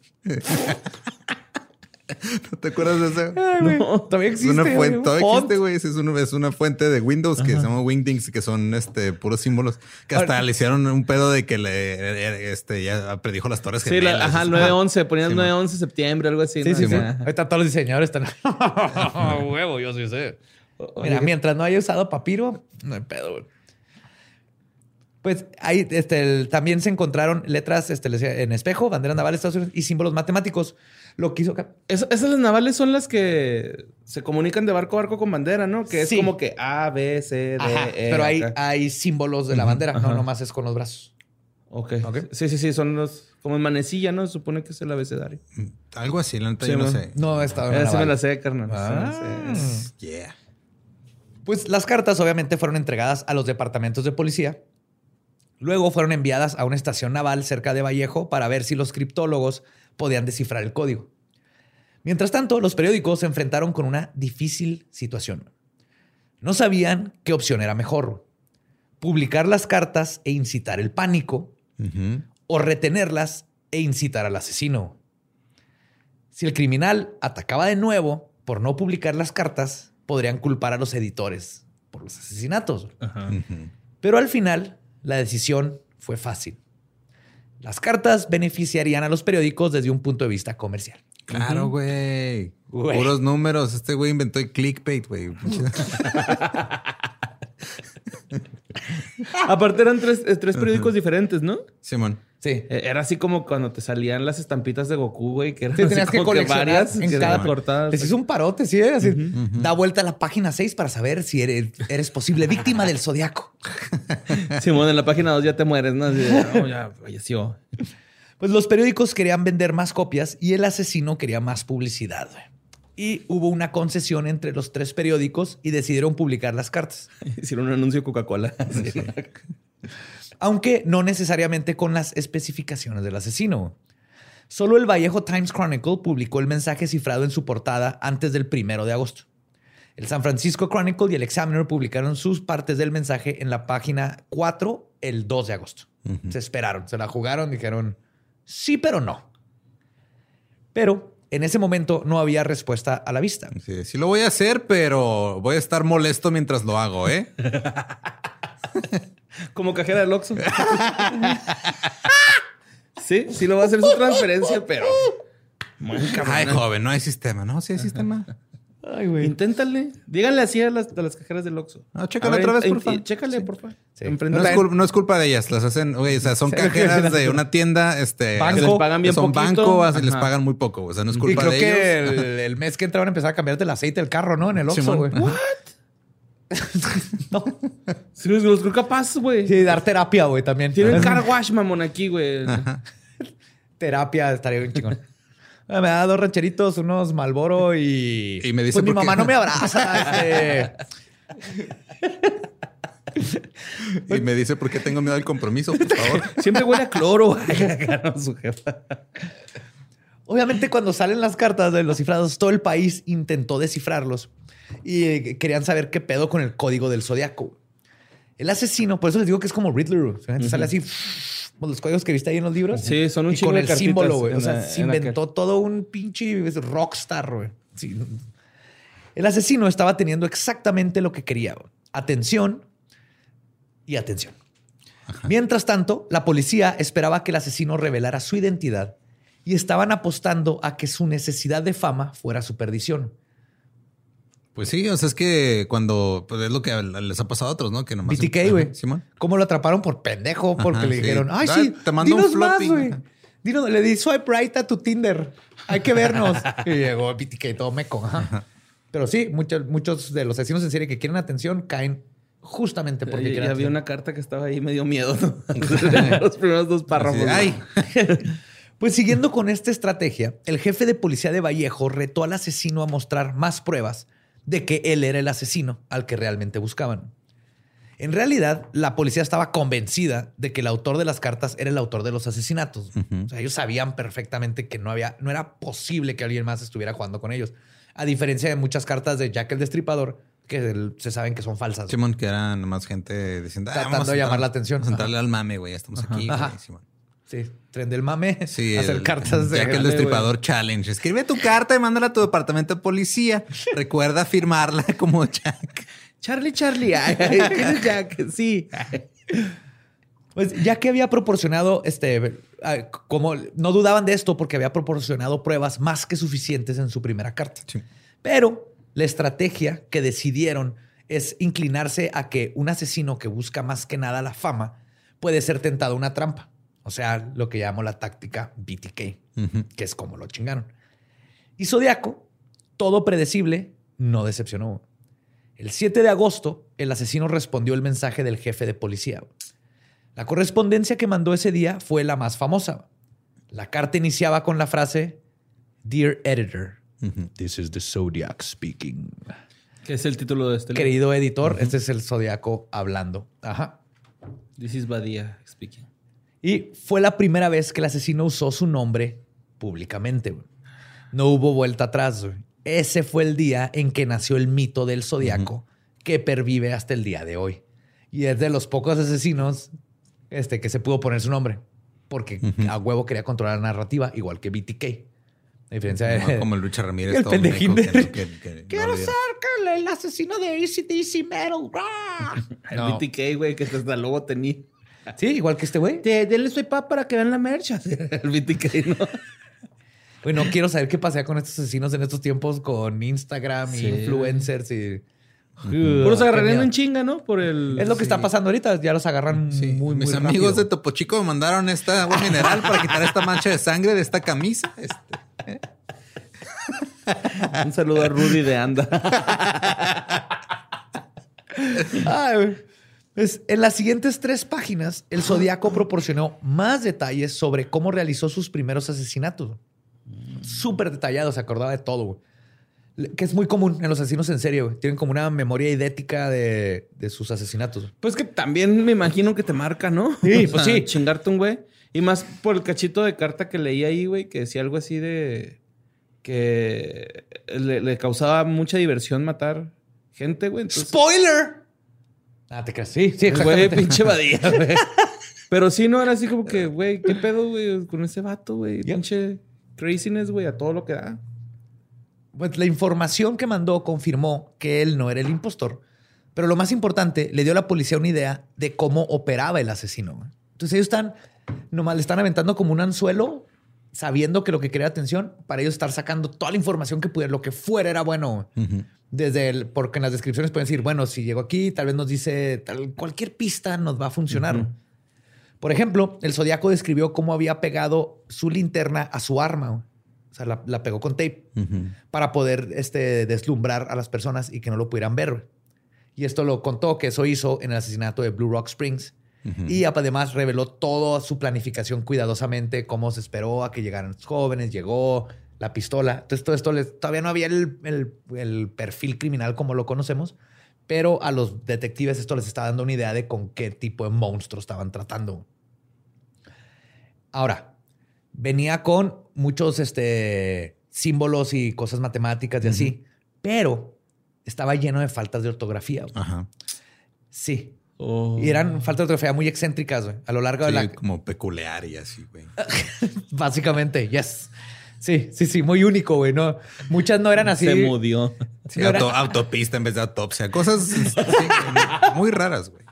¿No te acuerdas de eso? No, todavía Es existe. una fuente, güey, todavía font. existe, güey. Es una, es una fuente de Windows que se llama Wingdings, que son este puros símbolos. Que hasta Ahora- le hicieron un pedo de que le este ya predijo las torres Sí, gemelas. la, ajá, el nueve once. Ponían Sí, nueve once de septiembre, algo así. Sí, ¿no? sí, sí. Ajá. Ahorita todos los diseñadores están... Huevo, yo sí sé. Mira, Oye, mientras no haya usado papiro, no hay pedo, güey. Pues ahí este, el- también se encontraron letras este, les decía, en espejo, banderas navales de Estados Unidos y símbolos matemáticos. Lo que hizo... acá- es- esas las navales son las que se comunican de barco a barco con bandera, ¿no? Que es Sí. como que A, B, C, D, Ajá, E. pero hay, acá. hay símbolos de la bandera, no Ajá. nomás es con los brazos. Ok. Ok. Sí, sí, sí. Son los... Como en manecilla, ¿no? Se supone que es el abecedario. Algo así, la neta, Sí, yo no man. sé. No, estaba Esa sí me la sé, carnal. Ah. Sí me la sé. Yeah. Pues las cartas obviamente fueron entregadas a los departamentos de policía. Luego fueron enviadas a una estación naval cerca de Vallejo para ver si los criptólogos podían descifrar el código. Mientras tanto, los periódicos se enfrentaron con una difícil situación. No sabían qué opción era mejor: publicar las cartas e incitar el pánico, Ujú. o retenerlas e incitar al asesino. Si el criminal atacaba de nuevo por no publicar las cartas, podrían culpar a los editores por los asesinatos. Ajá. Ujú. Pero al final, la decisión fue fácil. Las cartas beneficiarían a los periódicos desde un punto de vista comercial. Claro, güey. Güey. Puros números. Este güey inventó el clickbait, güey. Aparte eran tres, eh, tres periódicos diferentes, ¿no? Simón. Sí. Eh, Era así como cuando te salían las estampitas de Goku, güey, que eran Sí, así tenías que como coleccionar varias en que cada eran cortadas. Les hizo un parote, sí, ¿eh? Así, da vuelta a la página seis para saber si eres, eres posible víctima del zodiaco. Simón, en la página dos ya te mueres, ¿no? Así de, no, ya falleció. Pues los periódicos querían vender más copias y el asesino quería más publicidad, güey. Y hubo una concesión entre los tres periódicos y decidieron publicar las cartas. Hicieron un anuncio de Coca-Cola. Aunque no necesariamente con las especificaciones del asesino. Solo el Vallejo Times Chronicle publicó el mensaje cifrado en su portada antes del primero de agosto. El San Francisco Chronicle y el Examiner publicaron sus partes del mensaje en la página cuatro el dos de agosto. Ujú. Se esperaron, se la jugaron, dijeron sí, pero no. Pero en ese momento no había respuesta a la vista. Sí, sí lo voy a hacer, pero voy a estar molesto mientras lo hago, ¿eh? Como cajera del Oxxo. Sí, sí lo va a hacer su transferencia, pero... Muy cabrón. Ay, joven, no hay sistema. No, sí hay sistema. Ay, güey. Inténtale. Díganle así a las, a las cajeras del Oxxo. No, chécale A ver, otra vez, in- por favor. in- Chécale, Sí. por favor. Sí. Enfrente- No es, culpa, no es culpa de ellas, las hacen, güey, o sea, son Sí, cajeras sí. de una tienda, este, Banco. que Les pagan bien son poquito. banco, así les Ajá. pagan muy poco, o sea, no es Y culpa creo de que ellos. el, el mes que entra van a empezar a cambiarte el aceite del carro, ¿no? En el Oxxo, Simón. güey. Ajá. No. Sí, los, los creo capaz, güey. Sí, dar terapia, güey, también. Tienen car wash, mamón, aquí, güey. Terapia estaría bien chingón. Me da dos rancheritos, unos Malboro y... Y me dice pues mi por qué- mamá no me abraza. Este... Y me dice por qué tengo miedo al compromiso, por favor. Siempre huele a cloro. Su jefa. Obviamente, cuando salen las cartas de los cifrados, todo el país intentó descifrarlos y eh, querían saber qué pedo con el código del zodiaco. El asesino, por eso les digo que es como Riddler. O sea, uh-huh. Sale así, como los códigos que viste ahí en los libros. Sí, son un y chingo con de el cartitas símbolo, güey. en O sea, la- se en la inventó todo un pinche rockstar, güey. Sí. El asesino estaba teniendo exactamente lo que quería. Güey. Atención y atención. Ajá. Mientras tanto, la policía esperaba que el asesino revelara su identidad y estaban apostando a que su necesidad de fama fuera su perdición. Pues sí, o sea, es que cuando pues es lo que les ha pasado a otros, ¿no? Que nomás B T K, güey. Simón. ¿Cómo lo atraparon por pendejo? Porque Ajá, le sí. dijeron, ay, Ah, sí, te mando un dinos más, floppy. güey. Ajá. Dinos, le di swipe right a tu Tinder. Hay que vernos. Y llegó B T K todo meco. Ajá. Ajá. Pero sí, muchos, muchos de los asesinos en serie que quieren atención caen justamente porque Ya, quieren ya vi atención. una carta que estaba ahí, me dio miedo. ¿No? Los primeros dos párrafos. Así, ay. Pues siguiendo con esta estrategia, el jefe de policía de Vallejo retó al asesino a mostrar más pruebas de que él era el asesino al que realmente buscaban. En realidad, la policía estaba convencida de que el autor de las cartas era el autor de los asesinatos. Uh-huh. O sea, ellos sabían perfectamente que no había, no era posible que alguien más estuviera jugando con ellos. A diferencia de muchas cartas de Jack el Destripador, que el, se saben que son falsas. Simón, que eran más gente diciendo... Ah, tratando vamos a de llamar entrar, la atención. Vamos a entrarle al mame, güey. Ya estamos Ajá. aquí, Ajá. güey. Simón. Sí, tren del mame. Sí, hacer el, cartas de... Jack el Destripador wey. Challenge. Escribe tu carta y mándala a tu departamento de policía. Recuerda firmarla como Jack. Charlie, Charlie. Ay, ¿quién es Jack? Sí. Pues ya que había proporcionado, este, como no dudaban de esto porque había proporcionado pruebas más que suficientes en su primera carta. Sí. Pero la estrategia que decidieron es inclinarse a que un asesino que busca más que nada la fama puede ser tentado a una trampa. O sea, lo que llamó la táctica B T K, uh-huh. que es como lo chingaron. Y Zodiaco, todo predecible, no decepcionó. El siete de agosto, el asesino respondió el mensaje del jefe de policía. La correspondencia que mandó ese día fue la más famosa. La carta iniciaba con la frase Dear Editor, uh-huh. This is the Zodiac speaking. ¿Qué es el título de este libro? Querido editor, uh-huh. Este es el Zodiaco hablando. Ajá. This is Badia speaking. Y fue la primera vez que el asesino usó su nombre públicamente. No hubo vuelta atrás. Ese fue el día en que nació el mito del Zodiaco, uh-huh. que pervive hasta el día de hoy. Y es de los pocos asesinos este, que se pudo poner su nombre. Porque uh-huh. a huevo quería controlar la narrativa, igual que B T K. La diferencia de... No, como el Lucha Ramírez. El todo pendejín de... que no, que, que Quiero no ser el asesino de A C D C Metal. El No. B T K, güey, que hasta luego tenía. Sí, igual que este güey. De, denle soy pa para que vean la merch. El B T K, ¿no? Bueno, quiero saber qué pasea con estos asesinos en estos tiempos con Instagram Sí. y influencers y... Uh, Pero se agarrarían en chinga, ¿no? Por el... Es lo que Sí. está pasando ahorita. Ya los agarran Sí. muy, muy Mis rápido. amigos de Topo Chico me mandaron esta agua mineral para quitar esta mancha de sangre de esta camisa. Este, ¿eh? Un saludo a Rudy de Anda. Ay, pues, en las siguientes tres páginas, el Zodiaco proporcionó más detalles sobre cómo realizó sus primeros asesinatos. Súper detallado, se acordaba de todo, güey. Que es muy común en los asesinos en serie, güey. Tienen como una memoria idética de, de sus asesinatos. Pues que también me imagino que te marca, ¿no? Sí, O pues sea, sí. Chingarte un güey. Y más por el cachito de carta que leí ahí, güey, que decía algo así de... Que le, le causaba mucha diversión matar gente, güey. Entonces, ¡Spoiler! Ah, te creas. Sí, sí, güey, exactamente. pinche Badía, güey. Pero sí, no, era así como que, güey, ¿qué pedo, güey? Con ese vato, güey. Yep. Pinche craziness, güey, a todo lo que da. Pues la información que mandó confirmó que él no era el impostor, pero lo más importante, le dio a la policía una idea de cómo operaba el asesino. güey. Entonces ellos están, nomás le están aventando como un anzuelo, sabiendo que lo que quería atención, para ellos estar sacando toda la información que pudiera, lo que fuera era bueno. güey. Uh-huh. Desde el, porque en las descripciones pueden decir, bueno, si llegó aquí, tal vez nos dice, tal, cualquier pista nos va a funcionar. Uh-huh. Por ejemplo, el Zodiaco describió cómo había pegado su linterna a su arma. güey. O sea, la, la pegó con tape Uh-huh. para poder este, deslumbrar a las personas y que no lo pudieran ver. güey. Y esto lo contó que eso hizo en el asesinato de Blue Rock Springs. Uh-huh. Y además reveló toda su planificación cuidadosamente, cómo se esperó a que llegaran los jóvenes, llegó la pistola. Entonces todo esto les, todavía no había el, el, el perfil criminal como lo conocemos, pero a los detectives esto les está dando una idea de con qué tipo de monstruos estaban tratando. Ahora, venía con muchos este, símbolos y cosas matemáticas y uh-huh. así, pero estaba lleno de faltas de ortografía. Ajá. Sí. Oh. Y eran faltas de ortografía muy excéntricas, güey, a lo largo sí, de la... como peculiar y así, güey. Básicamente, yes. Sí, sí, sí, muy único, güey. No, muchas no eran así. Se murió. Sí, no auto, era... autopista en vez de autopsia. Cosas sí, muy raras, güey.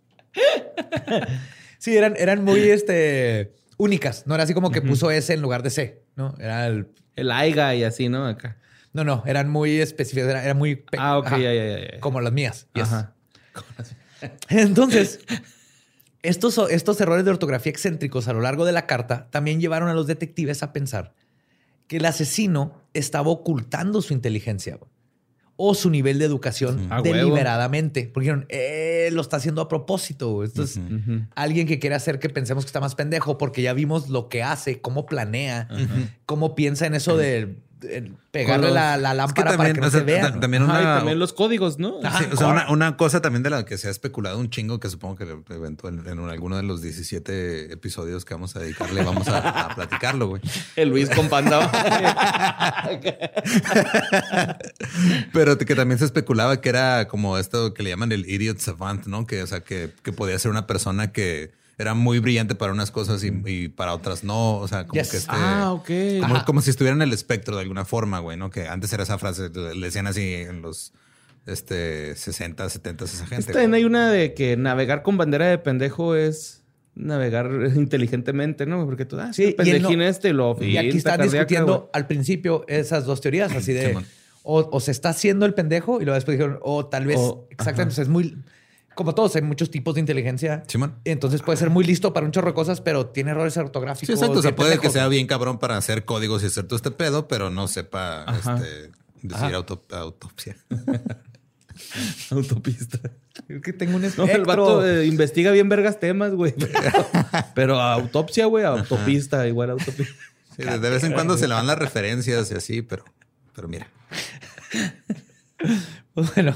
Sí, eran, eran muy este, únicas. No era así como que uh-huh. puso S en lugar de C, ¿no? Era el... El AIGA y así, ¿no? Acá. No, no, eran muy específicas. Era, era muy... Pe... Ah, ok, Ajá, ya, ya, ya. Como las mías. Yes. Ajá. Entonces, estos, estos errores de ortografía excéntricos a lo largo de la carta también llevaron a los detectives a pensar que el asesino estaba ocultando su inteligencia o su nivel de educación uh-huh. deliberadamente. Porque dijeron, eh, lo está haciendo a propósito. Esto es uh-huh. alguien que quiere hacer que pensemos que está más pendejo porque ya vimos lo que hace, cómo planea, uh-huh. cómo piensa en eso de... pegarle los... la, la lámpara es que también, para que no o sea, se vea. ¿no? También, una... Ajá, y también los códigos, ¿no? Sí, o sea, una, una cosa también de la que se ha especulado un chingo, que supongo que en, en, en alguno de los diecisiete episodios que vamos a dedicarle vamos a, a platicarlo, güey. El Luis con panda. Pero que también se especulaba que era como esto que le llaman el idiot savant, ¿no? Que, o sea, que, que podía ser una persona que... era muy brillante para unas cosas y, y para otras no. O sea, como yes. que este... Ah, ok. Como, como si estuviera en el espectro de alguna forma, güey, ¿no? Que antes era esa frase, le decían así en los este, sesenta, setenta esa gente. También hay una de que navegar con bandera de pendejo es navegar inteligentemente, ¿no? Porque tú, ah, sí, el pendejín no, este lo... Y aquí están discutiendo wey. al principio esas dos teorías, así de... Sí, o, o se está haciendo el pendejo y luego después dijeron, o tal vez... O, exactamente, es muy... Como todos, hay muchos tipos de inteligencia. Sí, man. Entonces puede ser muy listo para un chorro de cosas, pero tiene errores ortográficos. Sí, exacto. O sea, puede pendejo. que sea bien cabrón para hacer códigos y hacer todo este pedo, pero no sepa este, decir auto, autopsia. Autopista. Es que tengo un espectro. No, el vato eh, investiga bien vergas temas, güey. Pero autopsia, güey, autopista, Ajá. igual autopista. Sí, de vez en cuando se le van las referencias y así, pero, pero mira. Pues bueno.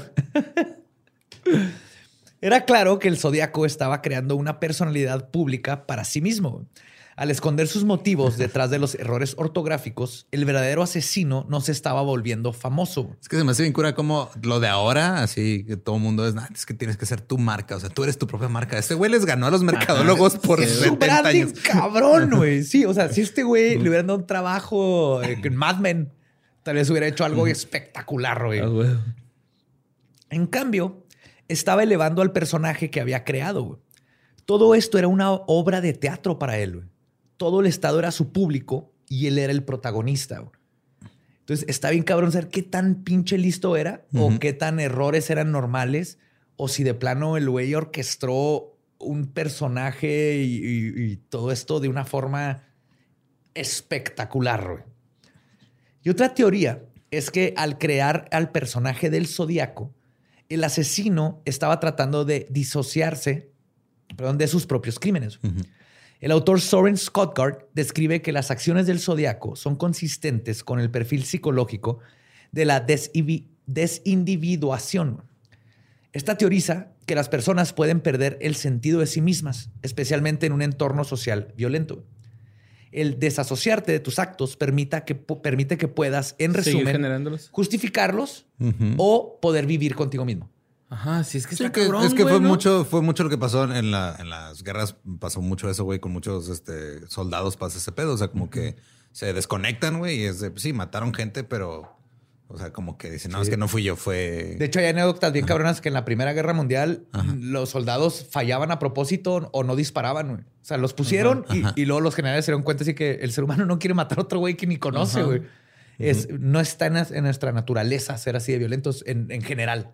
Era claro que el Zodíaco estaba creando una personalidad pública para sí mismo. Al esconder sus motivos detrás de los errores ortográficos, el verdadero asesino no se estaba volviendo famoso. Es que se me hace bien cura como lo de ahora, así que todo el mundo es, nah, es que tienes que ser tu marca. O sea, tú eres tu propia marca. Este güey les ganó a los mercadólogos por setenta años. Cabrón, güey. Sí, o sea, si este güey le hubieran dado un trabajo en Mad Men, tal vez hubiera hecho algo espectacular, güey. Oh, güey. En cambio, estaba elevando al personaje que había creado, güey. Todo esto era una obra de teatro para él, güey. Todo el estado era su público y él era el protagonista, güey. Entonces, está bien cabrón saber qué tan pinche listo era uh-huh. o qué tan errores eran normales o si de plano el güey orquestó un personaje y, y, y todo esto de una forma espectacular, güey. Y otra teoría es que al crear al personaje del Zodíaco, el asesino estaba tratando de disociarse, perdón, de sus propios crímenes. Uh-huh. El autor Soren Skottgard describe que las acciones del Zodíaco son consistentes con el perfil psicológico de la desinvi- desindividuación. Esta teoriza que las personas pueden perder el sentido de sí mismas, especialmente en un entorno social violento. El desasociarte de tus actos permita que, permite que puedas, en resumen, justificarlos uh-huh. o poder vivir contigo mismo. Ajá, sí, es que sí, está que, cabrón, es que güey, fue ¿no? mucho, fue mucho lo que pasó en, la, en las guerras. Pasó mucho eso, güey, con muchos este, soldados pasa ese pedo. O sea, como uh-huh. que se desconectan, güey, y es de, sí, mataron gente, pero, o sea, como que dicen, no, sí. es que no fui yo, fue... De hecho, hay anécdotas bien Ajá. cabronas que en la Primera Guerra Mundial Ajá. los soldados fallaban a propósito o no disparaban, güey. O sea, los pusieron Ajá. Y, Ajá. y luego los generales se dieron cuenta así que el ser humano no quiere matar a otro güey que ni conoce, güey. Es, uh-huh. No está en, en nuestra naturaleza ser así de violentos en, en general.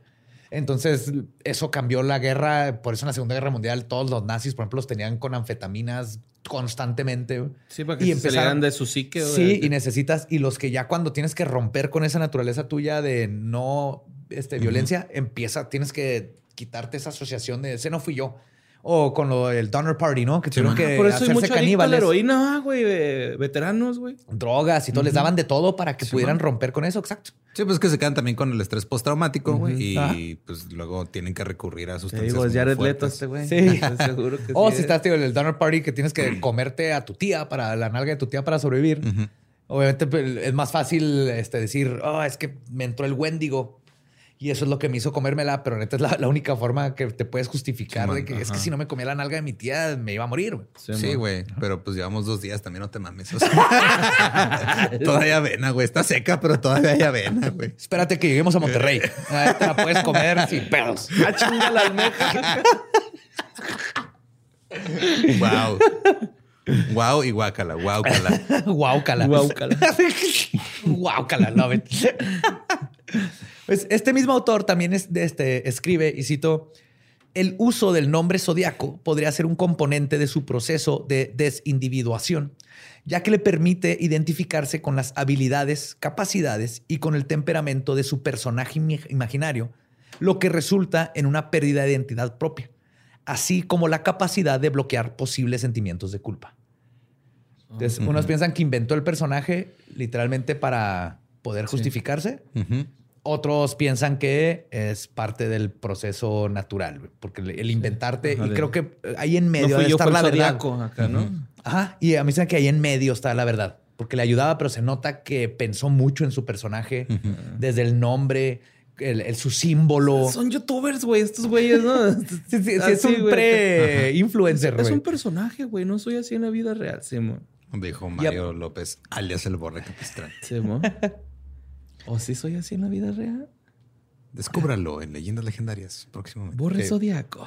Entonces, eso cambió la guerra. Por eso en la Segunda Guerra Mundial todos los nazis, por ejemplo, los tenían con anfetaminas constantemente. Sí, para que y se empezaron, salieran de su psique. Sí, de... y necesitas... Y los que ya cuando tienes que romper con esa naturaleza tuya de no este, violencia, uh-huh. empieza... Tienes que quitarte esa asociación de ese no fui yo. O con lo del Donner Party, ¿no? Que sí, tuvieron que por eso hacerse hay mucho caníbales. La heroína, güey, de veteranos, güey. Drogas y todo. Uh-huh. Les daban de todo para que sí, pudieran man. romper con eso. Exacto. Sí, pues que se quedan también con el estrés postraumático, güey. Uh-huh. Y ah. pues luego tienen que recurrir a sustancias digo, muy Jared fuertes. Leto este güey. Sí. Seguro que o sí. si estás, tío, en el Donner Party que tienes que comerte a tu tía para la nalga de tu tía para sobrevivir. Uh-huh. Obviamente pues, es más fácil este, decir, oh, es que me entró el Wendigo. Y eso es lo que me hizo comérmela, pero neta es la, la única forma que te puedes justificar sí, de que ajá. es que si no me comía la nalga de mi tía me iba a morir. Güey. Sí, güey. Sí, pero pues llevamos dos días, también no te mames. O sea, todavía avena, güey. Está seca, pero todavía hay avena, güey. Espérate que lleguemos a Monterrey. Ahí te la puedes comer sin pedos. ¡Ah, chinga la almeja! Wow. Wow y guácala, guácala. Guácala. Guácala. Guácala, love it. Pues este mismo autor también es de este, escribe, y cito, el uso del nombre zodiaco podría ser un componente de su proceso de desindividuación, ya que le permite identificarse con las habilidades, capacidades y con el temperamento de su personaje imaginario, lo que resulta en una pérdida de identidad propia, así como la capacidad de bloquear posibles sentimientos de culpa. Entonces, uh-huh. unos piensan que inventó el personaje literalmente para poder justificarse. Sí. Uh-huh. Otros piensan que es parte del proceso natural, porque el inventarte, sí. y creo que ahí en medio no debe estar la verdad. Acá, ¿no? Uh-huh. Ajá. Y a mí se me que ahí en medio está la verdad, porque le ayudaba, pero se nota que pensó mucho en su personaje, uh-huh. desde el nombre, el, el, su símbolo. Son youtubers, güey, estos güeyes, ¿no? sí, sí, sí, es un pre-influencer, güey. Es un personaje, güey. No soy así en la vida real, sí, mo. Dijo Mario yep. López, alias el Borre Capistrán. Sí, mo. ¿O sí soy así en la vida real? Descúbralo en Leyendas Legendarias próximamente. Borre Zodiaco.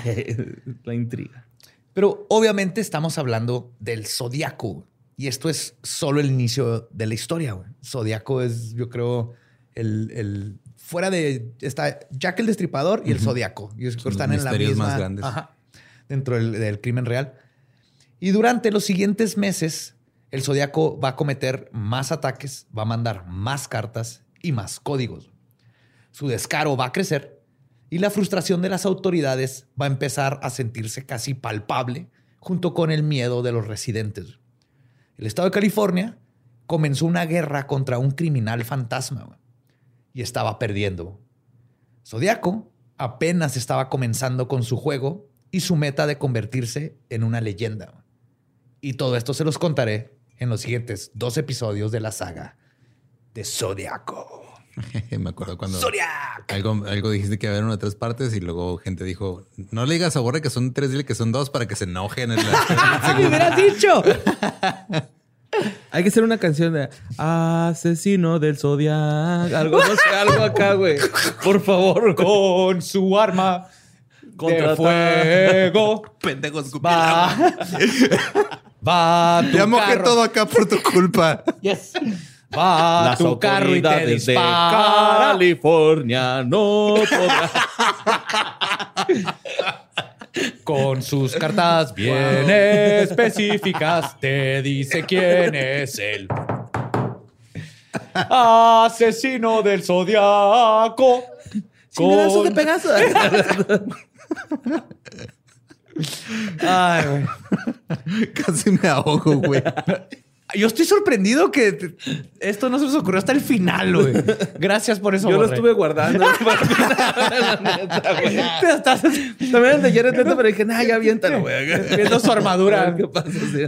La intriga. Pero obviamente estamos hablando del Zodiaco. Y esto es solo el inicio de la historia. Güey. Zodiaco es, yo creo, el, el... Fuera de... Está Jack el Destripador y uh-huh. el Zodiaco. Y Son están los en la misma... más grandes. Ajá, dentro del, del crimen real. Y durante los siguientes meses... El Zodiaco va a cometer más ataques, va a mandar más cartas y más códigos. Su descaro va a crecer y la frustración de las autoridades va a empezar a sentirse casi palpable junto con el miedo de los residentes. El estado de California comenzó una guerra contra un criminal fantasma, güey, y estaba perdiendo. Zodiaco apenas estaba comenzando con su juego y su meta de convertirse en una leyenda. Y todo esto se los contaré en los siguientes dos episodios de la saga de Zodiaco. Me acuerdo cuando Zodiac. algo, algo dijiste que iba a haber una de tres partes y luego gente dijo, no le digas a Borre que son tres, dile que son dos para que se enojen. En la... ¡Me hubieras dicho! Hay que hacer una canción de Asesino del Zodiac. Algo, no sé, algo acá, güey. Por favor. Con su arma contra de fuego. Pendejos, va. Va tu ya mojé carro. todo acá por tu culpa. Yes. Va Las tu carro y te dispara. California no podrá. Con sus cartas bien wow. específicas te dice quién es él. Asesino del Zodiaco. Chingadazo de Pegaso. Ay, güey. Casi me ahogo, güey. Yo estoy sorprendido que esto no se nos ocurrió hasta el final, güey. Gracias por eso, Yo Borre. lo estuve guardando. La neta, güey. También el de Jared Leto, pero dije, nah, ya aviéntalo, güey. Viendo su armadura. ¿Qué pasa? Sí.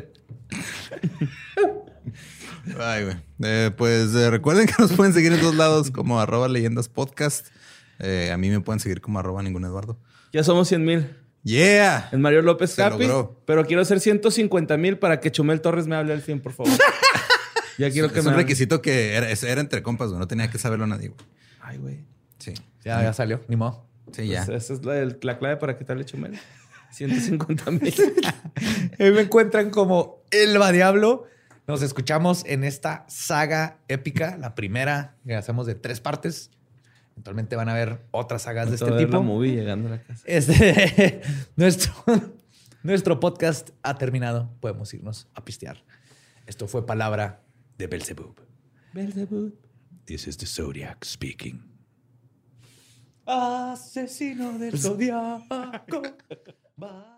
Ay, güey. Eh, pues eh, recuerden que nos pueden seguir en todos lados como arroba leyendas podcast. Eh, a mí me pueden seguir como arroba ningún Eduardo. Ya somos cien mil. Yeah. En Mario López Se Capi. logró. Pero quiero hacer ciento cincuenta mil para que Chumel Torres me hable al fin, por favor. Ya quiero que es me un hable. requisito que era, era entre compas, güey. No tenía que saberlo nadie, güey. Ay, güey. Sí. Ya, ya salió. Ni modo. Sí, ya. Pues esa es la, la clave para que te hable Chumel. ciento cincuenta mil. Ahí me encuentran como El Va Diablo. Nos escuchamos en esta saga épica, la primera que hacemos de tres partes. Eventualmente van a ver otras sagas de este Todo ver tipo. la movie llegando a la casa. Este, nuestro, nuestro podcast ha terminado. Podemos irnos a pistear. Esto fue palabra de Belzebub. Belzebub. This is the Zodiac speaking. Asesino del Zodiaco. Va.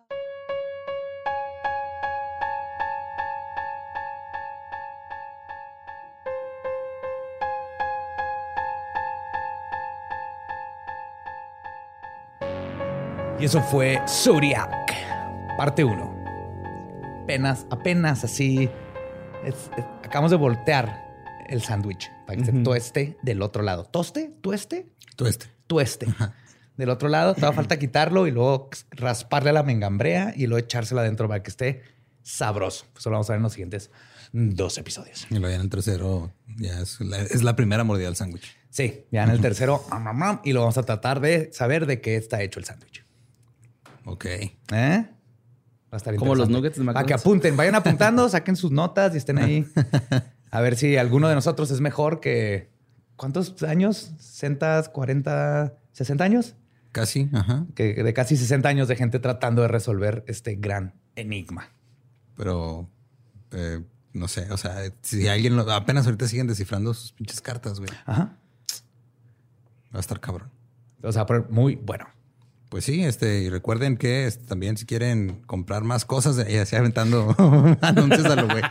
Y eso fue Zodiac, parte uno. Apenas, apenas así. Es- es- acabamos de voltear el sándwich para que se Ujú. tueste del otro lado. ¿Toste? ¿Tueste? Tú este. Tueste. Del otro lado, te va a falta quitarlo y luego rasparle a la mengambrea y luego echársela adentro para que esté sabroso. Eso lo vamos a ver en los siguientes dos episodios. Y luego ya en el tercero ya es la, es la primera mordida del sándwich. Sí, ya en el tercero am, am, am, y lo vamos a tratar de saber de qué está hecho el sándwich. Ok. ¿Eh? Va a estar Como los interesante. nuggets de Para que McDonald's. apunten, vayan apuntando, saquen sus notas y estén ahí. A ver si alguno de nosotros es mejor que... ¿Cuántos años? ¿sesenta, cuarenta, sesenta años? Casi, ajá. Que de casi sesenta años de gente tratando de resolver este gran enigma. Pero eh, no sé, o sea, si alguien lo- apenas ahorita siguen descifrando sus pinches cartas, güey. Ajá. Va a estar cabrón. O sea, pero muy bueno. Pues sí, este, y recuerden que este, también si quieren comprar más cosas, ya así aventando anuncios a lo güey.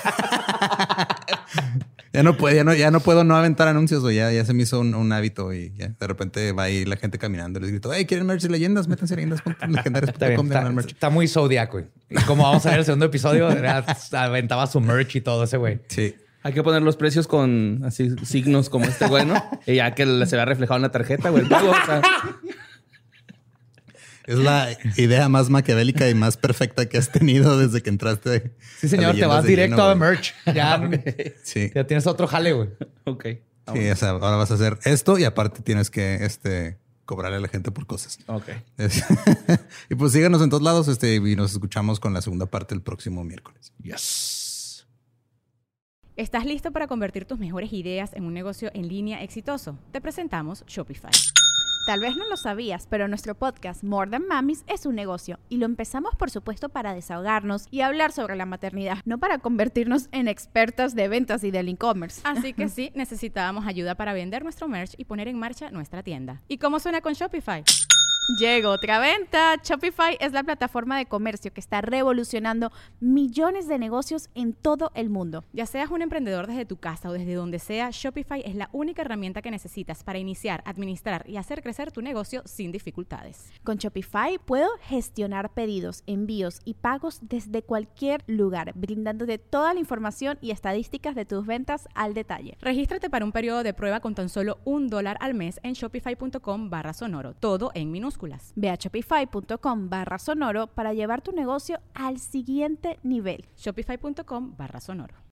Ya no puedo, ya no, ya no puedo no aventar anuncios, güey. Ya, ya se me hizo un, un hábito y ya de repente va ahí la gente caminando y les grito, hey, ¿quieren merch de leyendas? Métanse a leyendas legendarias Está, bien, punto com de está, ganar merch. está muy zodiaco. Güey. Y como vamos a ver el segundo episodio, era- aventaba su merch y todo ese güey. Sí. Hay que poner los precios con así signos como este güey, ¿no? Y ya que se vea reflejado en la tarjeta, güey. el pago, o sea, Es la idea más maquiavélica y más perfecta que has tenido desde que entraste. Sí, señor, a te Leyendas vas de directo lleno, a güey. merch. Ya, Sí. ya tienes otro jale, güey. ok. Sí, o sea, ahora vas a hacer esto y aparte tienes que este, cobrarle a la gente por cosas. Ok. Es- y pues síganos en todos lados este, y nos escuchamos con la segunda parte el próximo miércoles. Yes. ¿Estás listo para convertir tus mejores ideas en un negocio en línea exitoso? Te presentamos Shopify. Tal vez no lo sabías, pero nuestro podcast More Than Mamis es un negocio y lo empezamos por supuesto para desahogarnos y hablar sobre la maternidad, no para convertirnos en expertas de ventas y del e-commerce. Así que sí, necesitábamos ayuda para vender nuestro merch y poner en marcha nuestra tienda. ¿Y cómo suena con Shopify? Llegó otra venta. Shopify es la plataforma de comercio que está revolucionando millones de negocios en todo el mundo. Ya seas un emprendedor desde tu casa o desde donde sea, Shopify es la única herramienta que necesitas para iniciar, administrar y hacer crecer tu negocio sin dificultades. Con Shopify puedo gestionar pedidos, envíos y pagos desde cualquier lugar, brindándote toda la información y estadísticas de tus ventas al detalle. Regístrate para un periodo de prueba con tan solo un dólar al mes en shopify.com barra sonoro, todo en minúsculas. Ve a shopify.com barra sonoro para llevar tu negocio al siguiente nivel. Shopify.com barra sonoro.